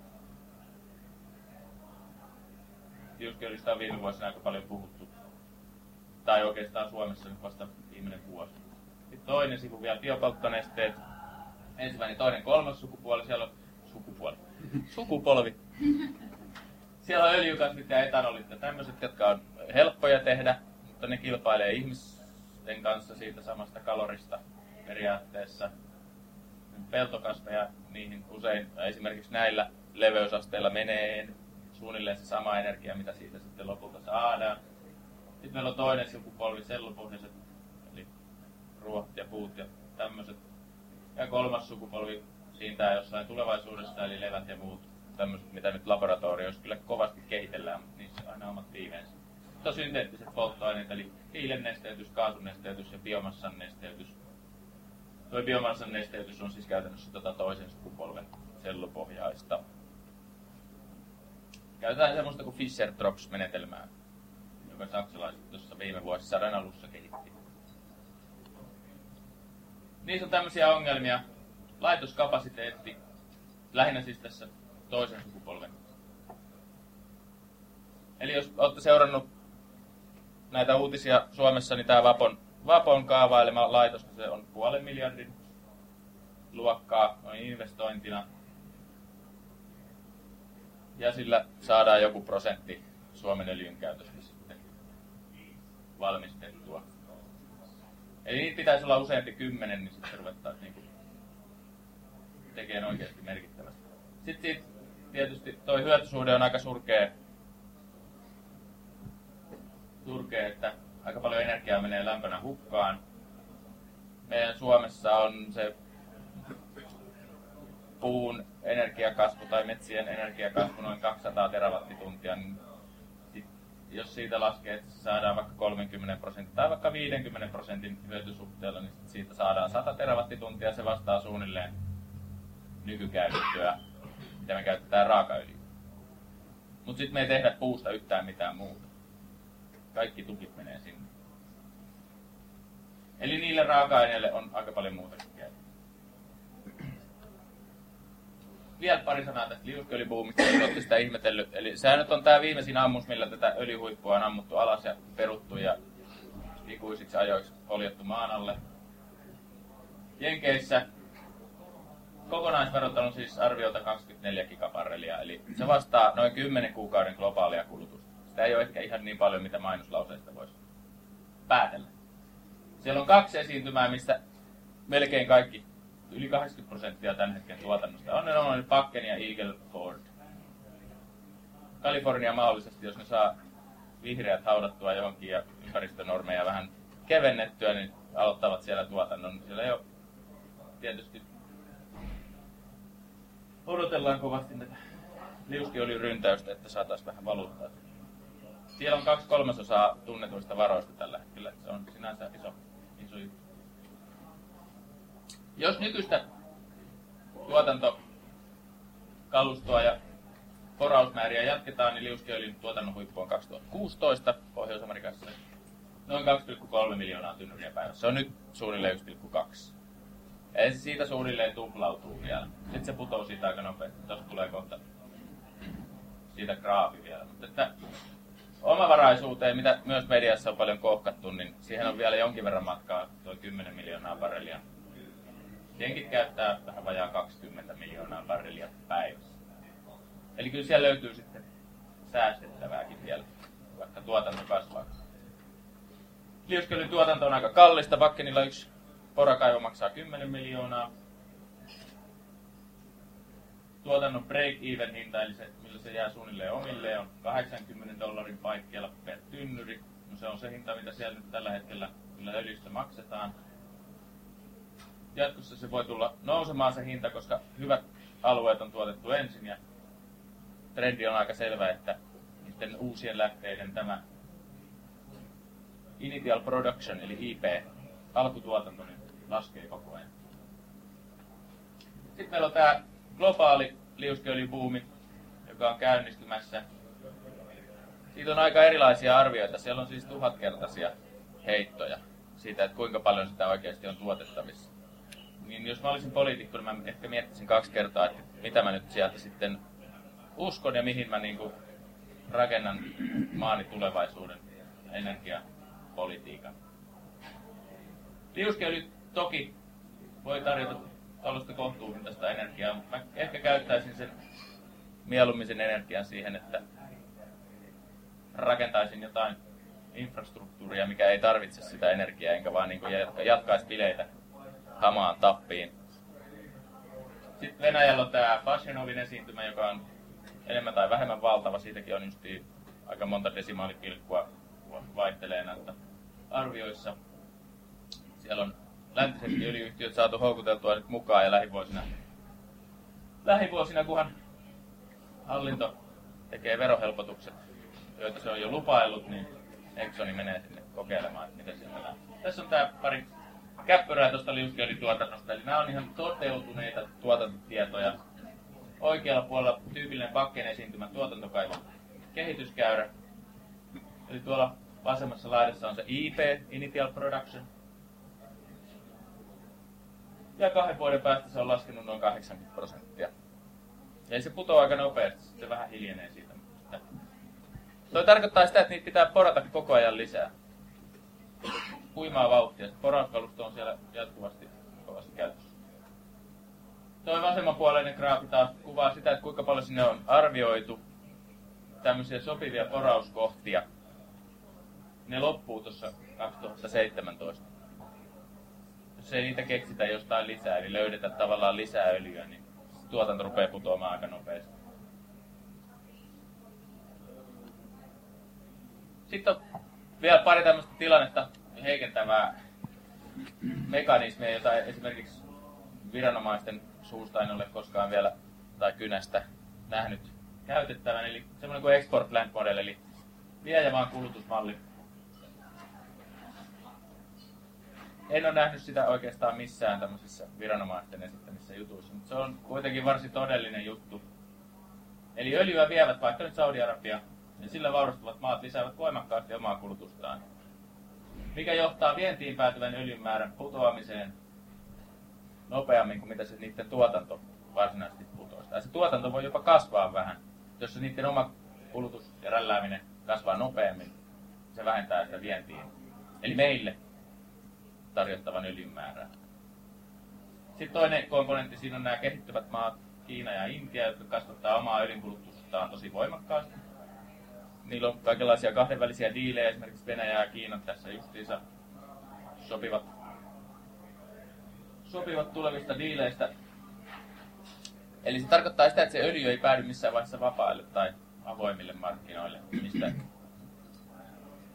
Liuskeöljystä on viime vuosina aika paljon puhuttu, tai oikeastaan Suomessa nyt vasta viimeinen vuosi. Sitten toinen sivu vielä biopolttonesteet. Ensimmäinen, toinen, kolmas sukupuoli. Siellä on sukupolvi. Siellä on öljykasvit ja etanolit ja tämmöiset, jotka on helppoja tehdä, mutta ne kilpailee ihmisten kanssa siitä samasta kalorista periaatteessa. Peltokasveja, niihin usein esimerkiksi näillä leveysasteilla menee suunnilleen se sama energia, mitä siitä sitten lopulta saadaan. Sitten meillä on toinen sukupolvi, sellupohjaiset, eli ruohot ja puut ja tämmöiset. Ja kolmas sukupolvi siitä jossain tulevaisuudessa, eli levät ja muut tämmöiset, mitä nyt laboratorioissa kyllä kovasti kehitellään, mutta niissä on aina omat viimeensä. Sitten on synteettiset polttoaineet, eli hiilen nesteytys, kaasun nesteytys ja biomassan nesteytys. Tuo biomassan nesteytys on siis käytännössä toisen sukupolven sellupohjaista. Käytetään semmoista kuin Fischer-Tropsch-menetelmää, joka saksalaiset tuossa viime vuosisadan alussa kehitti. Niissä on tämmöisiä ongelmia. Laitoskapasiteetti, lähinnä siis tässä toisen sukupolven. Eli jos olette seurannut näitä uutisia Suomessa, niin tämä Vapon kaavailema laitos, se on 500 miljardin luokkaa noin investointina. Ja sillä saadaan joku prosentti Suomen öljyn käytöstä sitten valmistettua. Eli niitä pitäisi olla useampi 10, niin sitten ruvettaisiin niinku tekemään oikeasti merkittävästi. Sitten tietysti tuo hyötysuhde on aika surkea, että aika paljon energiaa menee lämpönä hukkaan. Meidän Suomessa on se puun energiakasvu tai metsien energiakasvu noin 200 terawattituntia, niin jos siitä laskee, että se saadaan vaikka 30% tai vaikka 50% hyötysuhteella, niin siitä saadaan 100 terawattituntia. Se vastaa suunnilleen nykykäyttöä, mitä me käytetään raakaöljyä. Mutta sitten me ei tehdä puusta yhtään mitään muuta. Kaikki tukit menee sinne. Eli niille raaka-aineille on aika paljon muutakin käytetty. Vielä pari sanaa tästä liuskeöljybuumista, jos olette sitä ihmetellyt. Eli sehän nyt on tämä viimeisin ammus, millä tätä öljyhuippua on ammuttu alas ja peruttu ja ikuisiksi ajoiksi poljettu maan alle. Jenkeissä kokonaisverot on siis arviolta 24 gigabarrelia, eli se vastaa noin 10 kuukauden globaalia kulutusta. Sitä ei ole ehkä ihan niin paljon, mitä mainoslauseista voisi päätellä. Siellä on 2 esiintymää, missä melkein kaikki, yli 80% tämän hetken tuotannosta on Bakken ja Eagle Ford. Kalifornia mahdollisesti, jos ne saa vihreät haudattua johonkin ja ympäristönormeja vähän kevennettyä, niin aloittavat siellä tuotannon. Siellä ei ole tietysti odotellaan kovasti tätä liuskiöljyn ryntäystä, että saataisiin vähän valuuttaa. Siellä on 2/3 tunnetuista varoista tällä hetkellä. Se on sinänsä iso juttu. Jos nykyistä tuotantokalustoa ja porausmääriä jatketaan, niin liuskiöljyn tuotannon huippu on 2016 Pohjois-Amerikassa noin 2,3 miljoonaa tynnyriä päivässä. Se on nyt suunnilleen 1,2. Ja se siitä suunnilleen tuplautuu vielä. Sitten se putoo siitä aika nopeasti. Tuossa tulee kohta siitä graafi vielä. Mutta että omavaraisuuteen, mitä myös mediassa on paljon kohkattu, niin siihen on vielä jonkin verran matkaa, tuo 10 miljoonaa barrelia. Jenkit käyttää vähän vajaa 20 miljoonaa barrelia päivässä. Eli kyllä siellä löytyy sitten säästettävääkin vielä, vaikka tuotanto kasvaa. Liuskiöljyn tuotanto on aika kallista. Bakkenilla yksi porakaivo maksaa 10 miljoonaa. Tuotannon break-even hinta, eli se, millä se jää suunnilleen omilleen, on $80 paikkeilla per tynnyri. No se on se hinta, mitä siellä nyt tällä hetkellä kyllä öljystä maksetaan. Jatkossa se voi tulla nousemaan se hinta, koska hyvät alueet on tuotettu ensin ja trendi on aika selvä, että niiden uusien lähteiden tämä initial production eli IP, alkutuotanto, niin laskee koko ajan. Sitten meillä on tämä globaali liuskiöljybuumi, joka on käynnistymässä. Siitä on aika erilaisia arvioita. Siellä on siis 1000-kertaisia heittoja siitä, että kuinka paljon sitä oikeasti on tuotettavissa. Niin jos mä olisin poliitikko, niin mä ehkä miettisin 2 kertaa, että mitä mä nyt sieltä sitten uskon ja mihin mä niinku rakennan maani tulevaisuuden energiapolitiikan. Liuskiöljy toki voi tarjota tuollaista kohtuuhintaista energiaa, mutta mä ehkä käyttäisin sen mieluummin sen energian siihen, että rakentaisin jotain infrastruktuuria, mikä ei tarvitse sitä energiaa, enkä vaan niin jatkaisi bileitä hamaan tappiin. Sitten Venäjällä on tämä Fashenovin esiintymä, joka on enemmän tai vähemmän valtava. Siitäkin on just aika monta desimaalipilkkua vaihtelee näitä arvioissa. Siellä on läntisetkin öljy-yhtiöt saatu houkuteltua nyt mukaan ja lähivuosina kunhan hallinto tekee verohelpotukset, joita se on jo lupaillut, niin Exxon menee sinne kokeilemaan, että miten siellä mennään. Tässä on tää pari käppyrää tuosta liuskiöljytuotannosta, eli nämä on ihan toteutuneita tuotantotietoja. Oikealla puolella tyypillinen Bakken esiintymän tuotantokaivon kehityskäyrä. Eli tuolla vasemmassa laidassa on se IP, Initial Production. Ja 2 vuoden päästä se on laskenut noin 80%. Eli se putoaa aika nopeasti, se vähän hiljenee siitä. Toi tarkoittaa sitä, että niitä pitää porata koko ajan lisää. Huimaa vauhtia. Porauskalusto on siellä jatkuvasti kovasti käytössä. Toi vasemmanpuoleinen graafi taas kuvaa sitä, että kuinka paljon sinne on arvioitu tämmöisiä sopivia porauskohtia. Ne loppuu tuossa 2017. Jos ei niitä keksitä jostain lisää, eli löydetä tavallaan lisää öljyä, niin tuotanto rupeaa putoamaan aika nopeasti. Sitten on vielä pari tämmöistä tilannetta heikentävää mekanismia, jota esimerkiksi viranomaisten suusta en ole koskaan vielä tai kynästä nähnyt käytettävän. Eli semmoinen kuin export plant model, eli vie ja vaan kulutusmalli. En ole nähnyt sitä oikeastaan missään tämmöisissä viranomaisten esittämissä jutuissa, mutta se on kuitenkin varsin todellinen juttu. Eli öljyä vievät vaikka nyt Saudi-Arabia, ja sillä vaurastuvat maat lisäävät voimakkaasti omaa kulutustaan, mikä johtaa vientiin päätyvän öljyn määrän putoamiseen nopeammin kuin mitä se niiden tuotanto varsinaisesti putoaa. Tai se tuotanto voi jopa kasvaa vähän, jos se niiden oma kulutus ja rällääminen kasvaa nopeammin, se vähentää sitä vientiin. Eli meille tarjottavan öljyn määrää. Sitten toinen komponentti, siinä on nämä kehittyvät maat, Kiina ja Intia, jotka kasvattaa omaa öljynkulutustaan tosi voimakkaasti. Niillä on kaikenlaisia kahdenvälisiä diilejä, esimerkiksi Venäjä ja Kiina tässä justiinsa sopivat tulevista diileistä. Eli se tarkoittaa sitä, että se öljy ei päädy missään vaiheessa vapaille tai avoimille markkinoille, mistä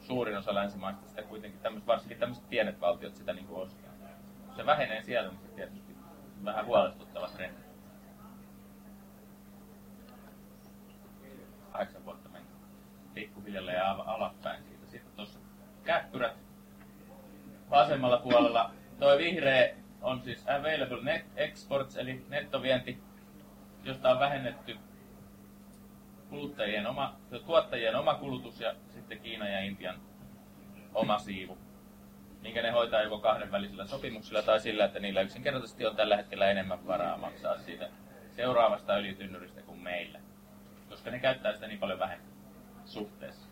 suurin osa länsimaista sitä kuitenkin, varsinkin tämmöiset pienet valtiot sitä niin kuin ostaa. Se vähenee siellä, niin se tietysti vähän huolestuttava trendi. 8 vuotta meni pikkuhiljalleen ja alaspäin siitä. Sitten tuossa käppyrät vasemmalla puolella. Toi vihreä on siis available net exports, eli nettovienti, josta on vähennetty tuottajien oma kulutus ja sitten Kiinan ja Intian oma siivu, minkä ne hoitaa joko kahdenvälisillä sopimuksilla tai sillä, että niillä yksinkertaisesti on tällä hetkellä enemmän varaa maksaa siitä seuraavasta öljytynnyristä kuin meillä, koska ne käyttää sitä niin paljon vähemmän suhteessa.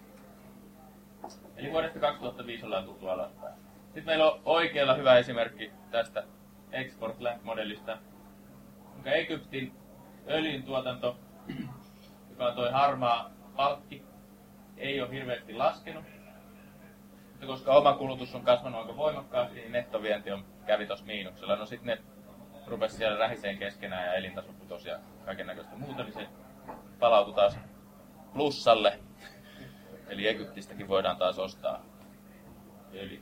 Eli vuodesta 2005 ollaan tultu alaspäin. Sitten meillä on oikealla hyvä esimerkki tästä Export Lamp-modellista, jonka Egyptin öljyntuotanto, joka on toi harmaa palkki, ei ole hirveästi laskenut. Mutta koska oma kulutus on kasvanut aika voimakkaasti, niin nettovienti kävi tuossa miinuksella. No sitten ne rupesi siellä rähiseen keskenään ja elintaso putosi ja kaikennäköistä muuta, niin se palautui taas plussalle. Eli Egyptistäkin voidaan taas ostaa öljyä.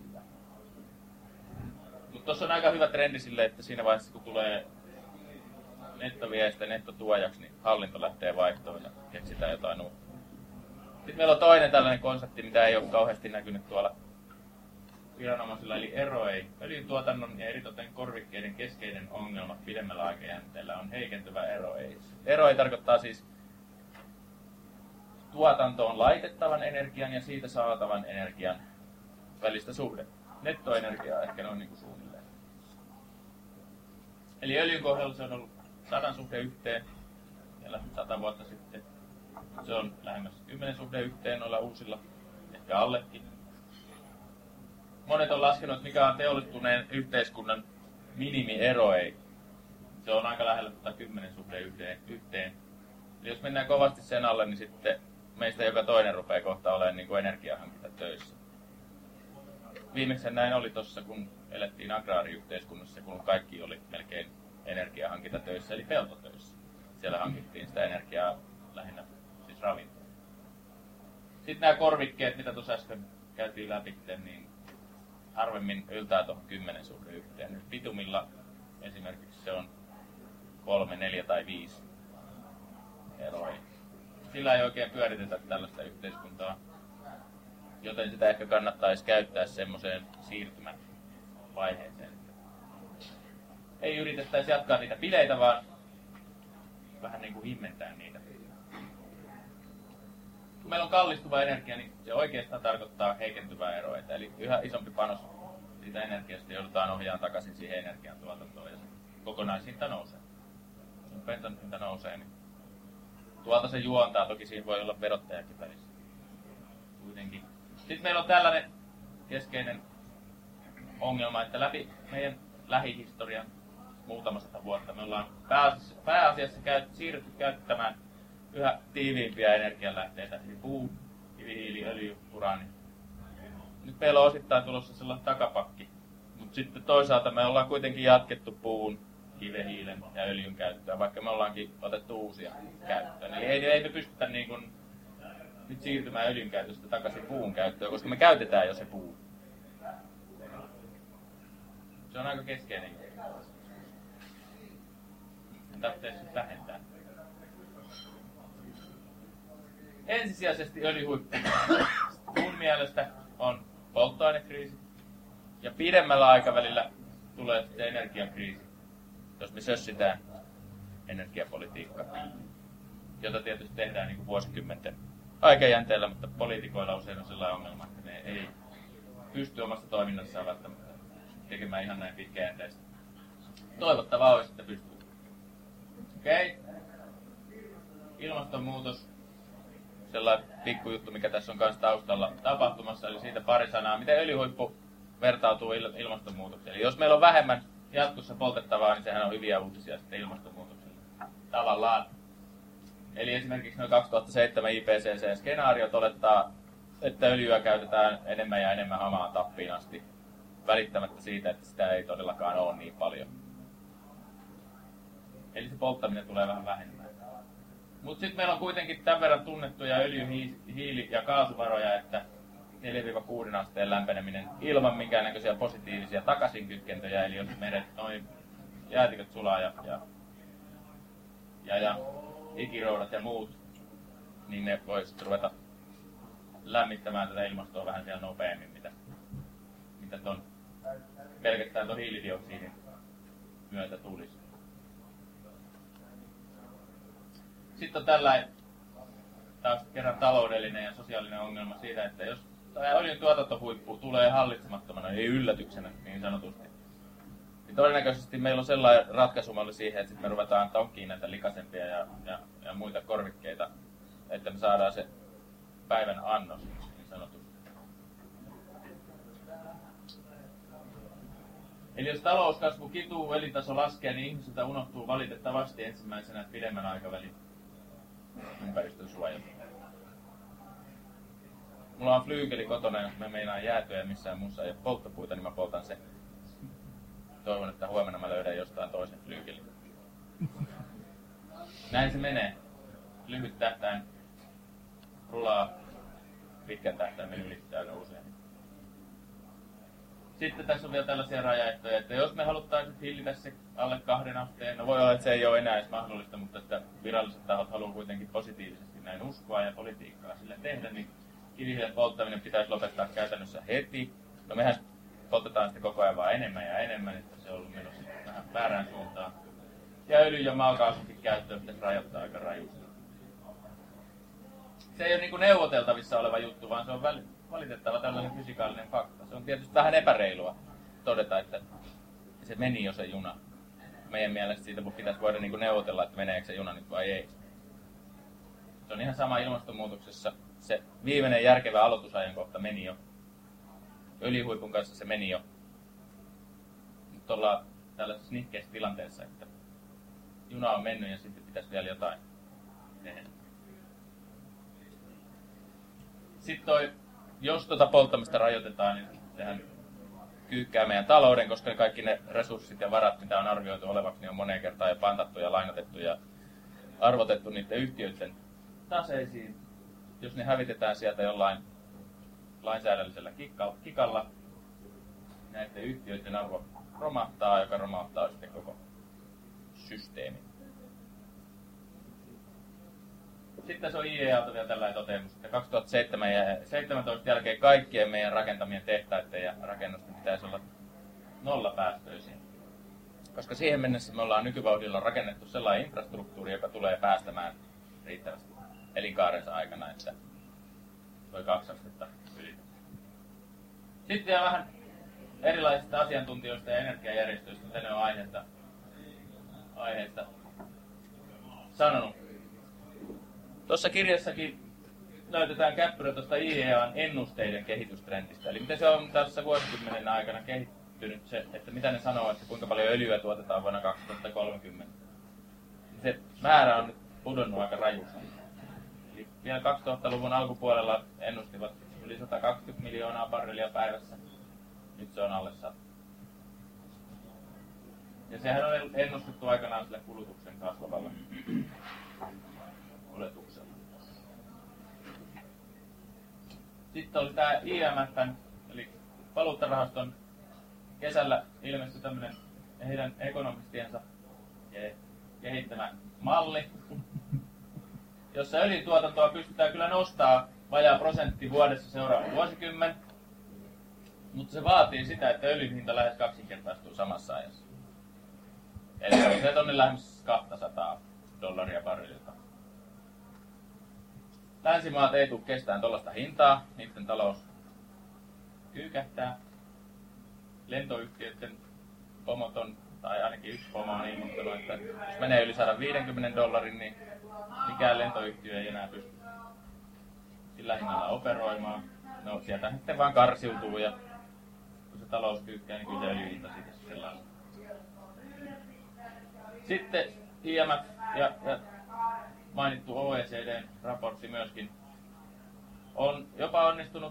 Mutta tuossa on aika hyvä trendi sille, että siinä vaiheessa kun tulee nettoviestä nettotuojaksi, niin hallinto lähtee vaihtoon ja keksitään jotain uutta. Sitten meillä on toinen tällainen konsepti, mitä ei ole kauheasti näkynyt tuolla viranomaisilla, eli ROE. Öljyntuotannon ja eritoten korvikkeiden keskeinen ongelma pidemmällä aikajänteellä on heikentyvä ROE. ROE tarkoittaa siis tuotantoon laitettavan energian ja siitä saatavan energian välistä suhde. Nettoenergiaa ehkä noin niin kuin suunnilleen. Eli öljyn kohdalla se on ollut 100 suhde yhteen, vielä 100 vuotta sitten. Se on lähemmäs 10 suhde yhteen noilla uusilla, ehkä allekin. Monet on laskenut, mikä on teollistuneen yhteiskunnan minimi-ROE. Se on aika lähellä 10 suhde yhteen. Eli jos mennään kovasti sen alle, niin sitten meistä joka toinen rupeaa kohta olemaan niin kuin energiahankinta töissä. Viimeksi näin oli tuossa, kun elettiin agraariyhteiskunnassa, kun kaikki oli melkein energiahankinta töissä, eli peltotöissä. Siellä hankittiin sitä energiaa lähinnä, siis ravintoa. Sitten nämä korvikkeet, mitä tuossa äsken käytiin läpi, niin harvemmin yltää tuohon 10 suhde yhteen. Nyt bitumilla esimerkiksi se on 3, 4 tai 5 eroa. Sillä ei oikein pyöritetä tällaista yhteiskuntaa, joten sitä ehkä kannattaisi käyttää semmoiseen siirtymävaiheeseen. Ei yritettäisi jatkaa niitä bileitä, vaan vähän niin kuin himmentää niitä. Kun meillä on kallistuva energia, niin se oikeastaan tarkoittaa heikentyvää eroa. Eli yhä isompi panos siitä energiasta joudutaan ohjaamaan takaisin siihen energiantuotantoon ja se kokonaishinta nousee. Kun bensan hinta nousee, niin tuolta se juontaa. Toki siinä voi olla verottajakin välissä. Kuitenkin. Sitten meillä on tällainen keskeinen ongelma, että läpi meidän lähihistorian muutama sata vuotta me ollaan pääasiassa siirrytty käyttämään yhä tiiviimpiä energianlähteitä, eli puu, kivihiili, öljy, uraani. Nyt meillä on osittain tulossa sellainen takapakki, mutta sitten toisaalta me ollaan kuitenkin jatkettu puun, kivihiilen ja öljyn käyttöä, vaikka me ollaankin otettu uusia käyttöön. Eli ei me pystytä niin kuin nyt siirtymään öljyn käytöstä takaisin puun käyttöön, koska me käytetään jo se puu. Se on aika keskeinen. Tätä pitäisi vähentää. Ensisijaisesti öljyhuippu mun mielestä on polttoainekriisi. Ja pidemmällä aikavälillä tulee sitten energiakriisi, jos me sössitään energiapolitiikkaa, jota tietysti tehdään niin kuin vuosikymmenten aikajänteellä, mutta poliitikoilla usein on sellainen ongelma, että ne ei pysty omassa toiminnassaan välttämättä tekemään ihan näin pitkäjänteistä. Toivottavaa olisi, että pystyy. Okei. Ilmastonmuutos. Sellainen pikkujuttu, mikä tässä on kanssa taustalla tapahtumassa, eli siitä pari sanaa. Miten öljyhuippu vertautuu ilmastonmuutokseen? Eli jos meillä on vähemmän jatkossa poltettavaa, niin sehän on hyviä uutisia sitten ilmastonmuutokselle. Tavallaan. Eli esimerkiksi noin 2007 IPCC-skenaariot olettaa, että öljyä käytetään enemmän ja enemmän hamaan tappiin asti, välittämättä siitä, että sitä ei todellakaan ole niin paljon. Eli se polttaminen tulee vähän vähemmän. Mutta sitten meillä on kuitenkin tämän verran tunnettuja öljy-, hiili- ja kaasuvaroja, että 4-6 asteen lämpeneminen ilman minkäännäköisiä positiivisia takaisinkytkentöjä, eli jos meret noin jäätiköt sulaa ja ikiroudat ja muut, niin ne voisi ruveta lämmittämään tätä ilmastoa vähän siellä nopeammin, mitä pelkästään tuon hiilidioksidin myötä tulisi. Sitten on tällainen taas kerran taloudellinen ja sosiaalinen ongelma siitä, että jos öljyn tuotantohuippu tulee hallitsemattomana, ei yllätyksenä niin sanotusti, niin todennäköisesti meillä on sellainen ratkaisumalli siihen, että me ruvetaan tonkkiin näitä likaisempia ja muita korvikkeita, että me saadaan se päivän annos niin sanotusti. Eli jos talouskasvu kituu, elintaso laskee, niin ihmisiltä unohtuu valitettavasti ensimmäisenä pidemmän aikavälin ympäristön suojelu. Mulla on flyykeli kotona, jos me meinaan jäätyä ja missään muussa ei ole polttopuita, niin mä poltan sen. Toivon, että huomenna mä löydän jostain toisen flyykelin. Näin se menee. Lyhyt tähtäin rulaa pitkän tähtäimen ylittää nousee. Sitten tässä on vielä tällaisia rajaehtoja, että jos me haluttaisiin hillitä se alle 2 asteen, no voi olla, että se ei ole enää edes mahdollista, mutta että viralliset tahot haluaa kuitenkin positiivisesti näin uskoa ja politiikkaa sille tehdä, niin kivihiilen polttaminen pitäisi lopettaa käytännössä heti. No mehän poltetaan sitä koko ajan vaan enemmän ja enemmän, että se on ollut menossa vähän väärään suuntaan. Ja öljy- ja maakaasunkin käyttöä pitäisi rajoittaa aika rajusti. Se ei ole niin kuin neuvoteltavissa oleva juttu, vaan se on valitettava tällainen fysikaalinen fakta. Se on tietysti vähän epäreilua todeta, että se meni jo se juna. Meidän mielestä siitä pitäisi voida niin kuin neuvotella, että meneekö se juna nyt vai ei. Se on ihan sama ilmastonmuutoksessa. Se viimeinen järkevä aloitusajankohta meni jo. Öljyhuipun kanssa se meni jo. Nyt ollaan tällaisessa nihkeessä tilanteessa, että juna on mennyt ja sitten pitäisi vielä jotain tehdä. Sitten jos polttamista rajoitetaan, niin sehän kyykkää meidän talouden, koska kaikki ne resurssit ja varat, mitä on arvioitu olevaksi, niin on moneen kertaan jo pantattu ja lainatettu ja arvotettu niiden yhtiöiden taseisiin. Jos ne hävitetään sieltä jollain lainsäädännöllisellä kikalla, näiden yhtiöiden arvo romahtaa, joka romahtaa sitten koko systeemi. Sitten se on IEAlta vielä tällainen toteamus, että 2017 jälkeen kaikkien meidän rakentamien tehtaiden ja rakennusten pitäisi olla nollapäästöisiä. Koska siihen mennessä me ollaan nykyvauhdilla rakennettu sellainen infrastruktuuri, joka tulee päästämään riittävästi elinkaarensa aikana, että toi 2 astetta ylitetään. Sitten vielä vähän erilaisista asiantuntijoista ja energiajärjestöistä, mitä ne on aiheesta sanonut. Tuossa kirjassakin näytetään käppyrä tuosta IEAn ennusteiden kehitystrendistä. Eli miten se on tässä vuosikymmenen aikana kehittynyt, että mitä ne sanoo, että kuinka paljon öljyä tuotetaan vuonna 2030. Se määrä on nyt pudonnut aika rajusti. Eli vielä 2000-luvun alkupuolella ennustivat yli 120 miljoonaa barrelia päivässä. Nyt se on alle 100. Ja sehän on ennustettu aikanaan sille kulutuksen kasvavalla oletuksella. Sitten oli tämä IMF, eli valuuttarahaston kesällä ilmestyi tämmöinen heidän ekonomistiensa kehittämä malli, jossa öljyntuotantoa pystytään kyllä nostaa vajaa prosentti vuodessa seuraava vuosikymmen, mutta se vaatii sitä, että öljyn hinta lähes kaksinkertaistuu samassa ajassa. Eli se on lähes $200 barrelilta. Länsimaat ei tule kestään tuollaista hintaa, niiden talous kyykähtää. Lentoyhtiöiden pomot on, tai ainakin yksi pomo on ilmoittanut, että jos menee yli $150, niin mikään lentoyhtiö ei enää pysty sillä hinnalla operoimaan. No sieltä sitten vaan karsiutuu ja kun se talous kyykkää, niin kyllä se öljyhinta siitä sellainen. Sitten IMF ja mainittu OECDn raportti myöskin on jopa onnistunut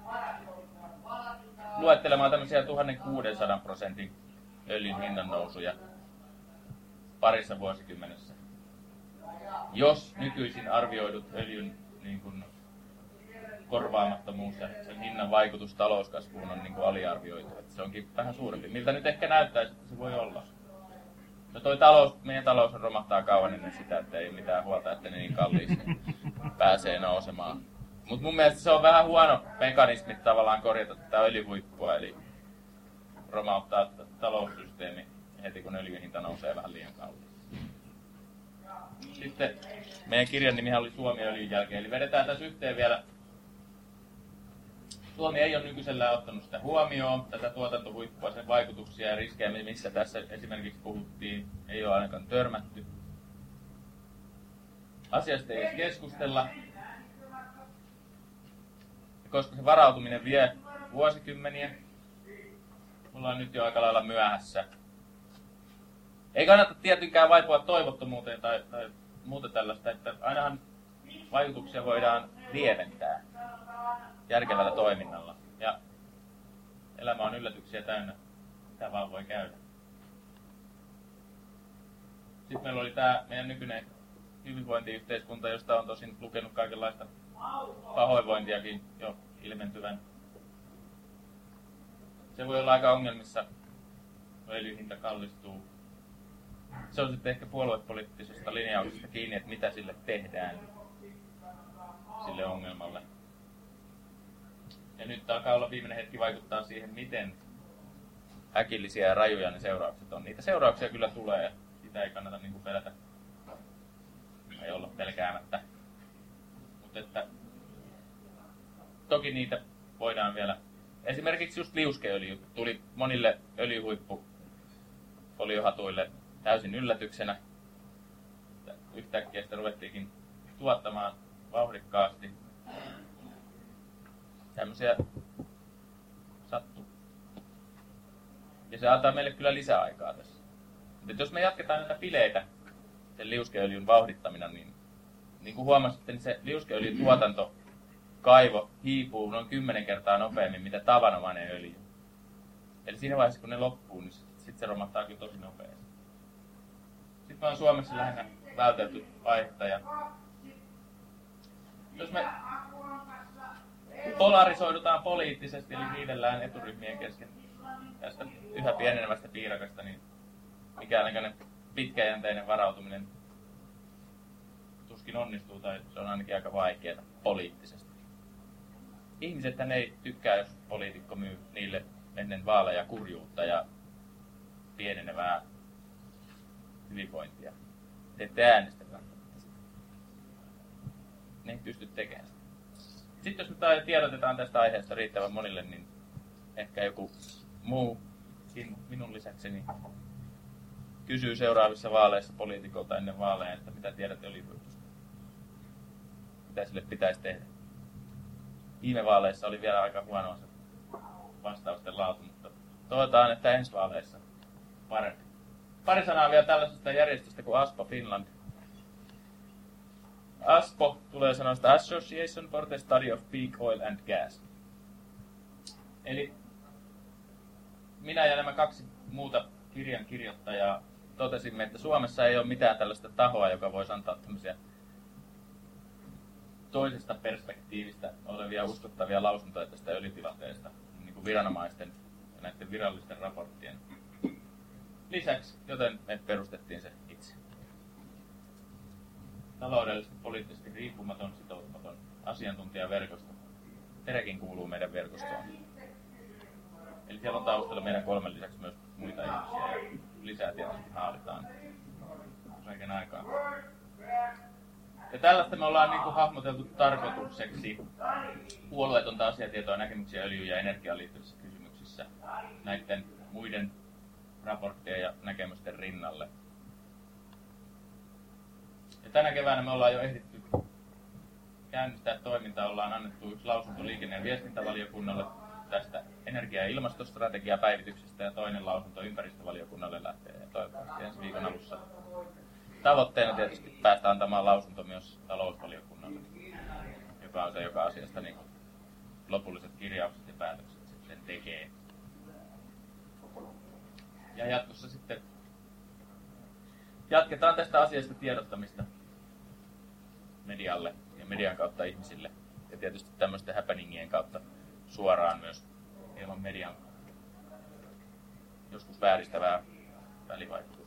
luettelemaan tämmöisiä 1600% öljyn hinnan nousuja parissa vuosikymmenessä. Jos nykyisin arvioidut öljyn niin kuin korvaamattomuus ja sen hinnan vaikutus talouskasvuun on niin kuin aliarvioitu. Että se onkin vähän suurempi. Miltä nyt ehkä näyttäisi, että se voi olla. No meidän talous romahtaa kauan ennen sitä, että ei mitään huolta, että ne niin kalliiksi pääsee nousemaan. Mutta mun mielestä se on vähän huono mekanismi tavallaan korjata tätä öljyhuippua, eli romauttaa taloussysteemi heti kun öljyn hinta nousee vähän liian kalliiksi. Sitten meidän kirjan nimihän oli Suomi öljyn jälkeen, eli vedetään tässä yhteen vielä. Suomi ei ole nykyisellään ottanut sitä huomioon, tätä tuotantohuippua, sen vaikutuksia ja riskejä, missä tässä esimerkiksi puhuttiin, ei ole ainakaan törmätty. Asiasta ei edes keskustella, koska se varautuminen vie vuosikymmeniä. Ollaan nyt jo aika lailla myöhässä. Ei kannata tietenkään vaipua toivottomuuteen tai muuta tällaista, että ainahan vaikutuksia voidaan lieventää järkevällä toiminnalla. Ja elämä on yllätyksiä täynnä, mitä vaan voi käydä. Sitten meillä oli tämä meidän nykyinen hyvinvointiyhteiskunta, josta on tosin lukenut kaikenlaista pahoinvointiakin jo ilmentyvän. Se voi olla aika ongelmissa, kun öljyn hinta kallistuu. Se on sitten ehkä puoluepoliittisesta linjauksesta kiinni, että mitä sille tehdään, sille ongelmalle. Ja nyt alkaa olla viimeinen hetki vaikuttaa siihen, miten äkillisiä ja rajuja ne seuraukset on. Niitä seurauksia kyllä tulee ja sitä ei kannata niin kuin pelätä. Ei olla pelkäämättä. Mutta että toki niitä voidaan vielä. Esimerkiksi just liuskeöljy tuli monille öljyhuippufoliohatuille täysin yllätyksenä. Yhtäkkiä sitä ruvettiinkin tuottamaan vauhdikkaasti. Tämmöisiä sattuu. Ja se antaa meille kyllä lisäaikaa tässä. Mutta jos me jatketaan näitä bileitä, sen liuskeöljyn vauhdittamina, niin kuin huomasitte, niin se liuskeöljyn tuotantokaivo hiipuu noin 10 kertaa nopeammin, mitä tavanomainen öljy. Eli siinä vaiheessa, kun ne loppuu, niin sitten se romahtaa kyllä tosi nopeasti. Sitten me on Suomessa lähinnä vältelty aihetta. Ja jos me polarisoidutaan poliittisesti, eli riidellään eturyhmien kesken tästä yhä pienenevästä piirakasta, niin mikäänlainen pitkäjänteinen varautuminen tuskin onnistuu, tai se on ainakin aika vaikeaa poliittisesti. Ihmisethän ei tykkää, jos poliitikko myy niille ennen vaaleja kurjuutta ja pienenevää hyvinvointia. Te ette äänestä välttämättä sitä. Ne ei pysty tekemään sitä. Sitten jos me tiedotetaan tästä aiheesta riittävän monille, niin ehkä joku muukin minun lisäkseni kysyy seuraavissa vaaleissa poliitikolta ennen vaaleja, että mitä tiedät öljyhuipusta. Mitä sille pitäisi tehdä. Viime vaaleissa oli vielä aika huonoa se vastausten laatu, mutta toivotaan, että ensi vaaleissa parempi. Pari sanaa vielä tällaisesta järjestöstä kuin ASPO Finland. ASPO tulee sanoista Association for the Study of Peak Oil and Gas. Eli minä ja nämä 2 muuta kirjankirjoittajaa totesimme, että Suomessa ei ole mitään tällaista tahoa, joka voisi antaa tämmöisiä toisesta perspektiivistä olevia uskottavia lausuntoja tästä öljytilanteesta, niin kuin viranomaisten ja näiden virallisten raporttien lisäksi, joten me perustettiin se itse. Taloudellisesti, poliittisesti riippumaton, sitoutumaton asiantuntijaverkosto. Terekin kuuluu meidän verkostoon. Eli siellä on taustalla meidän 3 lisäksi myös muita ihmisiä ja lisää tietysti haalitaan kaiken aikaa. Ja tällaista me ollaan niin kuin hahmoteltu tarkoitukseksi puolueetonta asiatietoa, näkemyksiä öljyyn ja energiaan liittyvissä kysymyksissä näiden muiden raporttien ja näkemysten rinnalle. Ja tänä keväänä me ollaan jo ehditty käynnistää toimintaa. Ollaan annettu 1 lausunto liikenne- ja viestintävaliokunnalle tästä energia- ja ilmastostrategiapäivityksestä ja toinen lausunto ympäristövaliokunnalle lähtee toivottavasti ensi viikon alussa. Tavoitteena tietysti päästä antamaan lausunto myös talousvaliokunnalle, joka on se, joka asiasta niin lopulliset kirjaukset ja päätökset sitten tekee. Ja jatkossa sitten jatketaan tästä asiasta tiedottamista medialle ja median kautta ihmisille. Ja tietysti tämmöisten happeningien kautta suoraan myös ilman median joskus vääristävää välivaikutusta.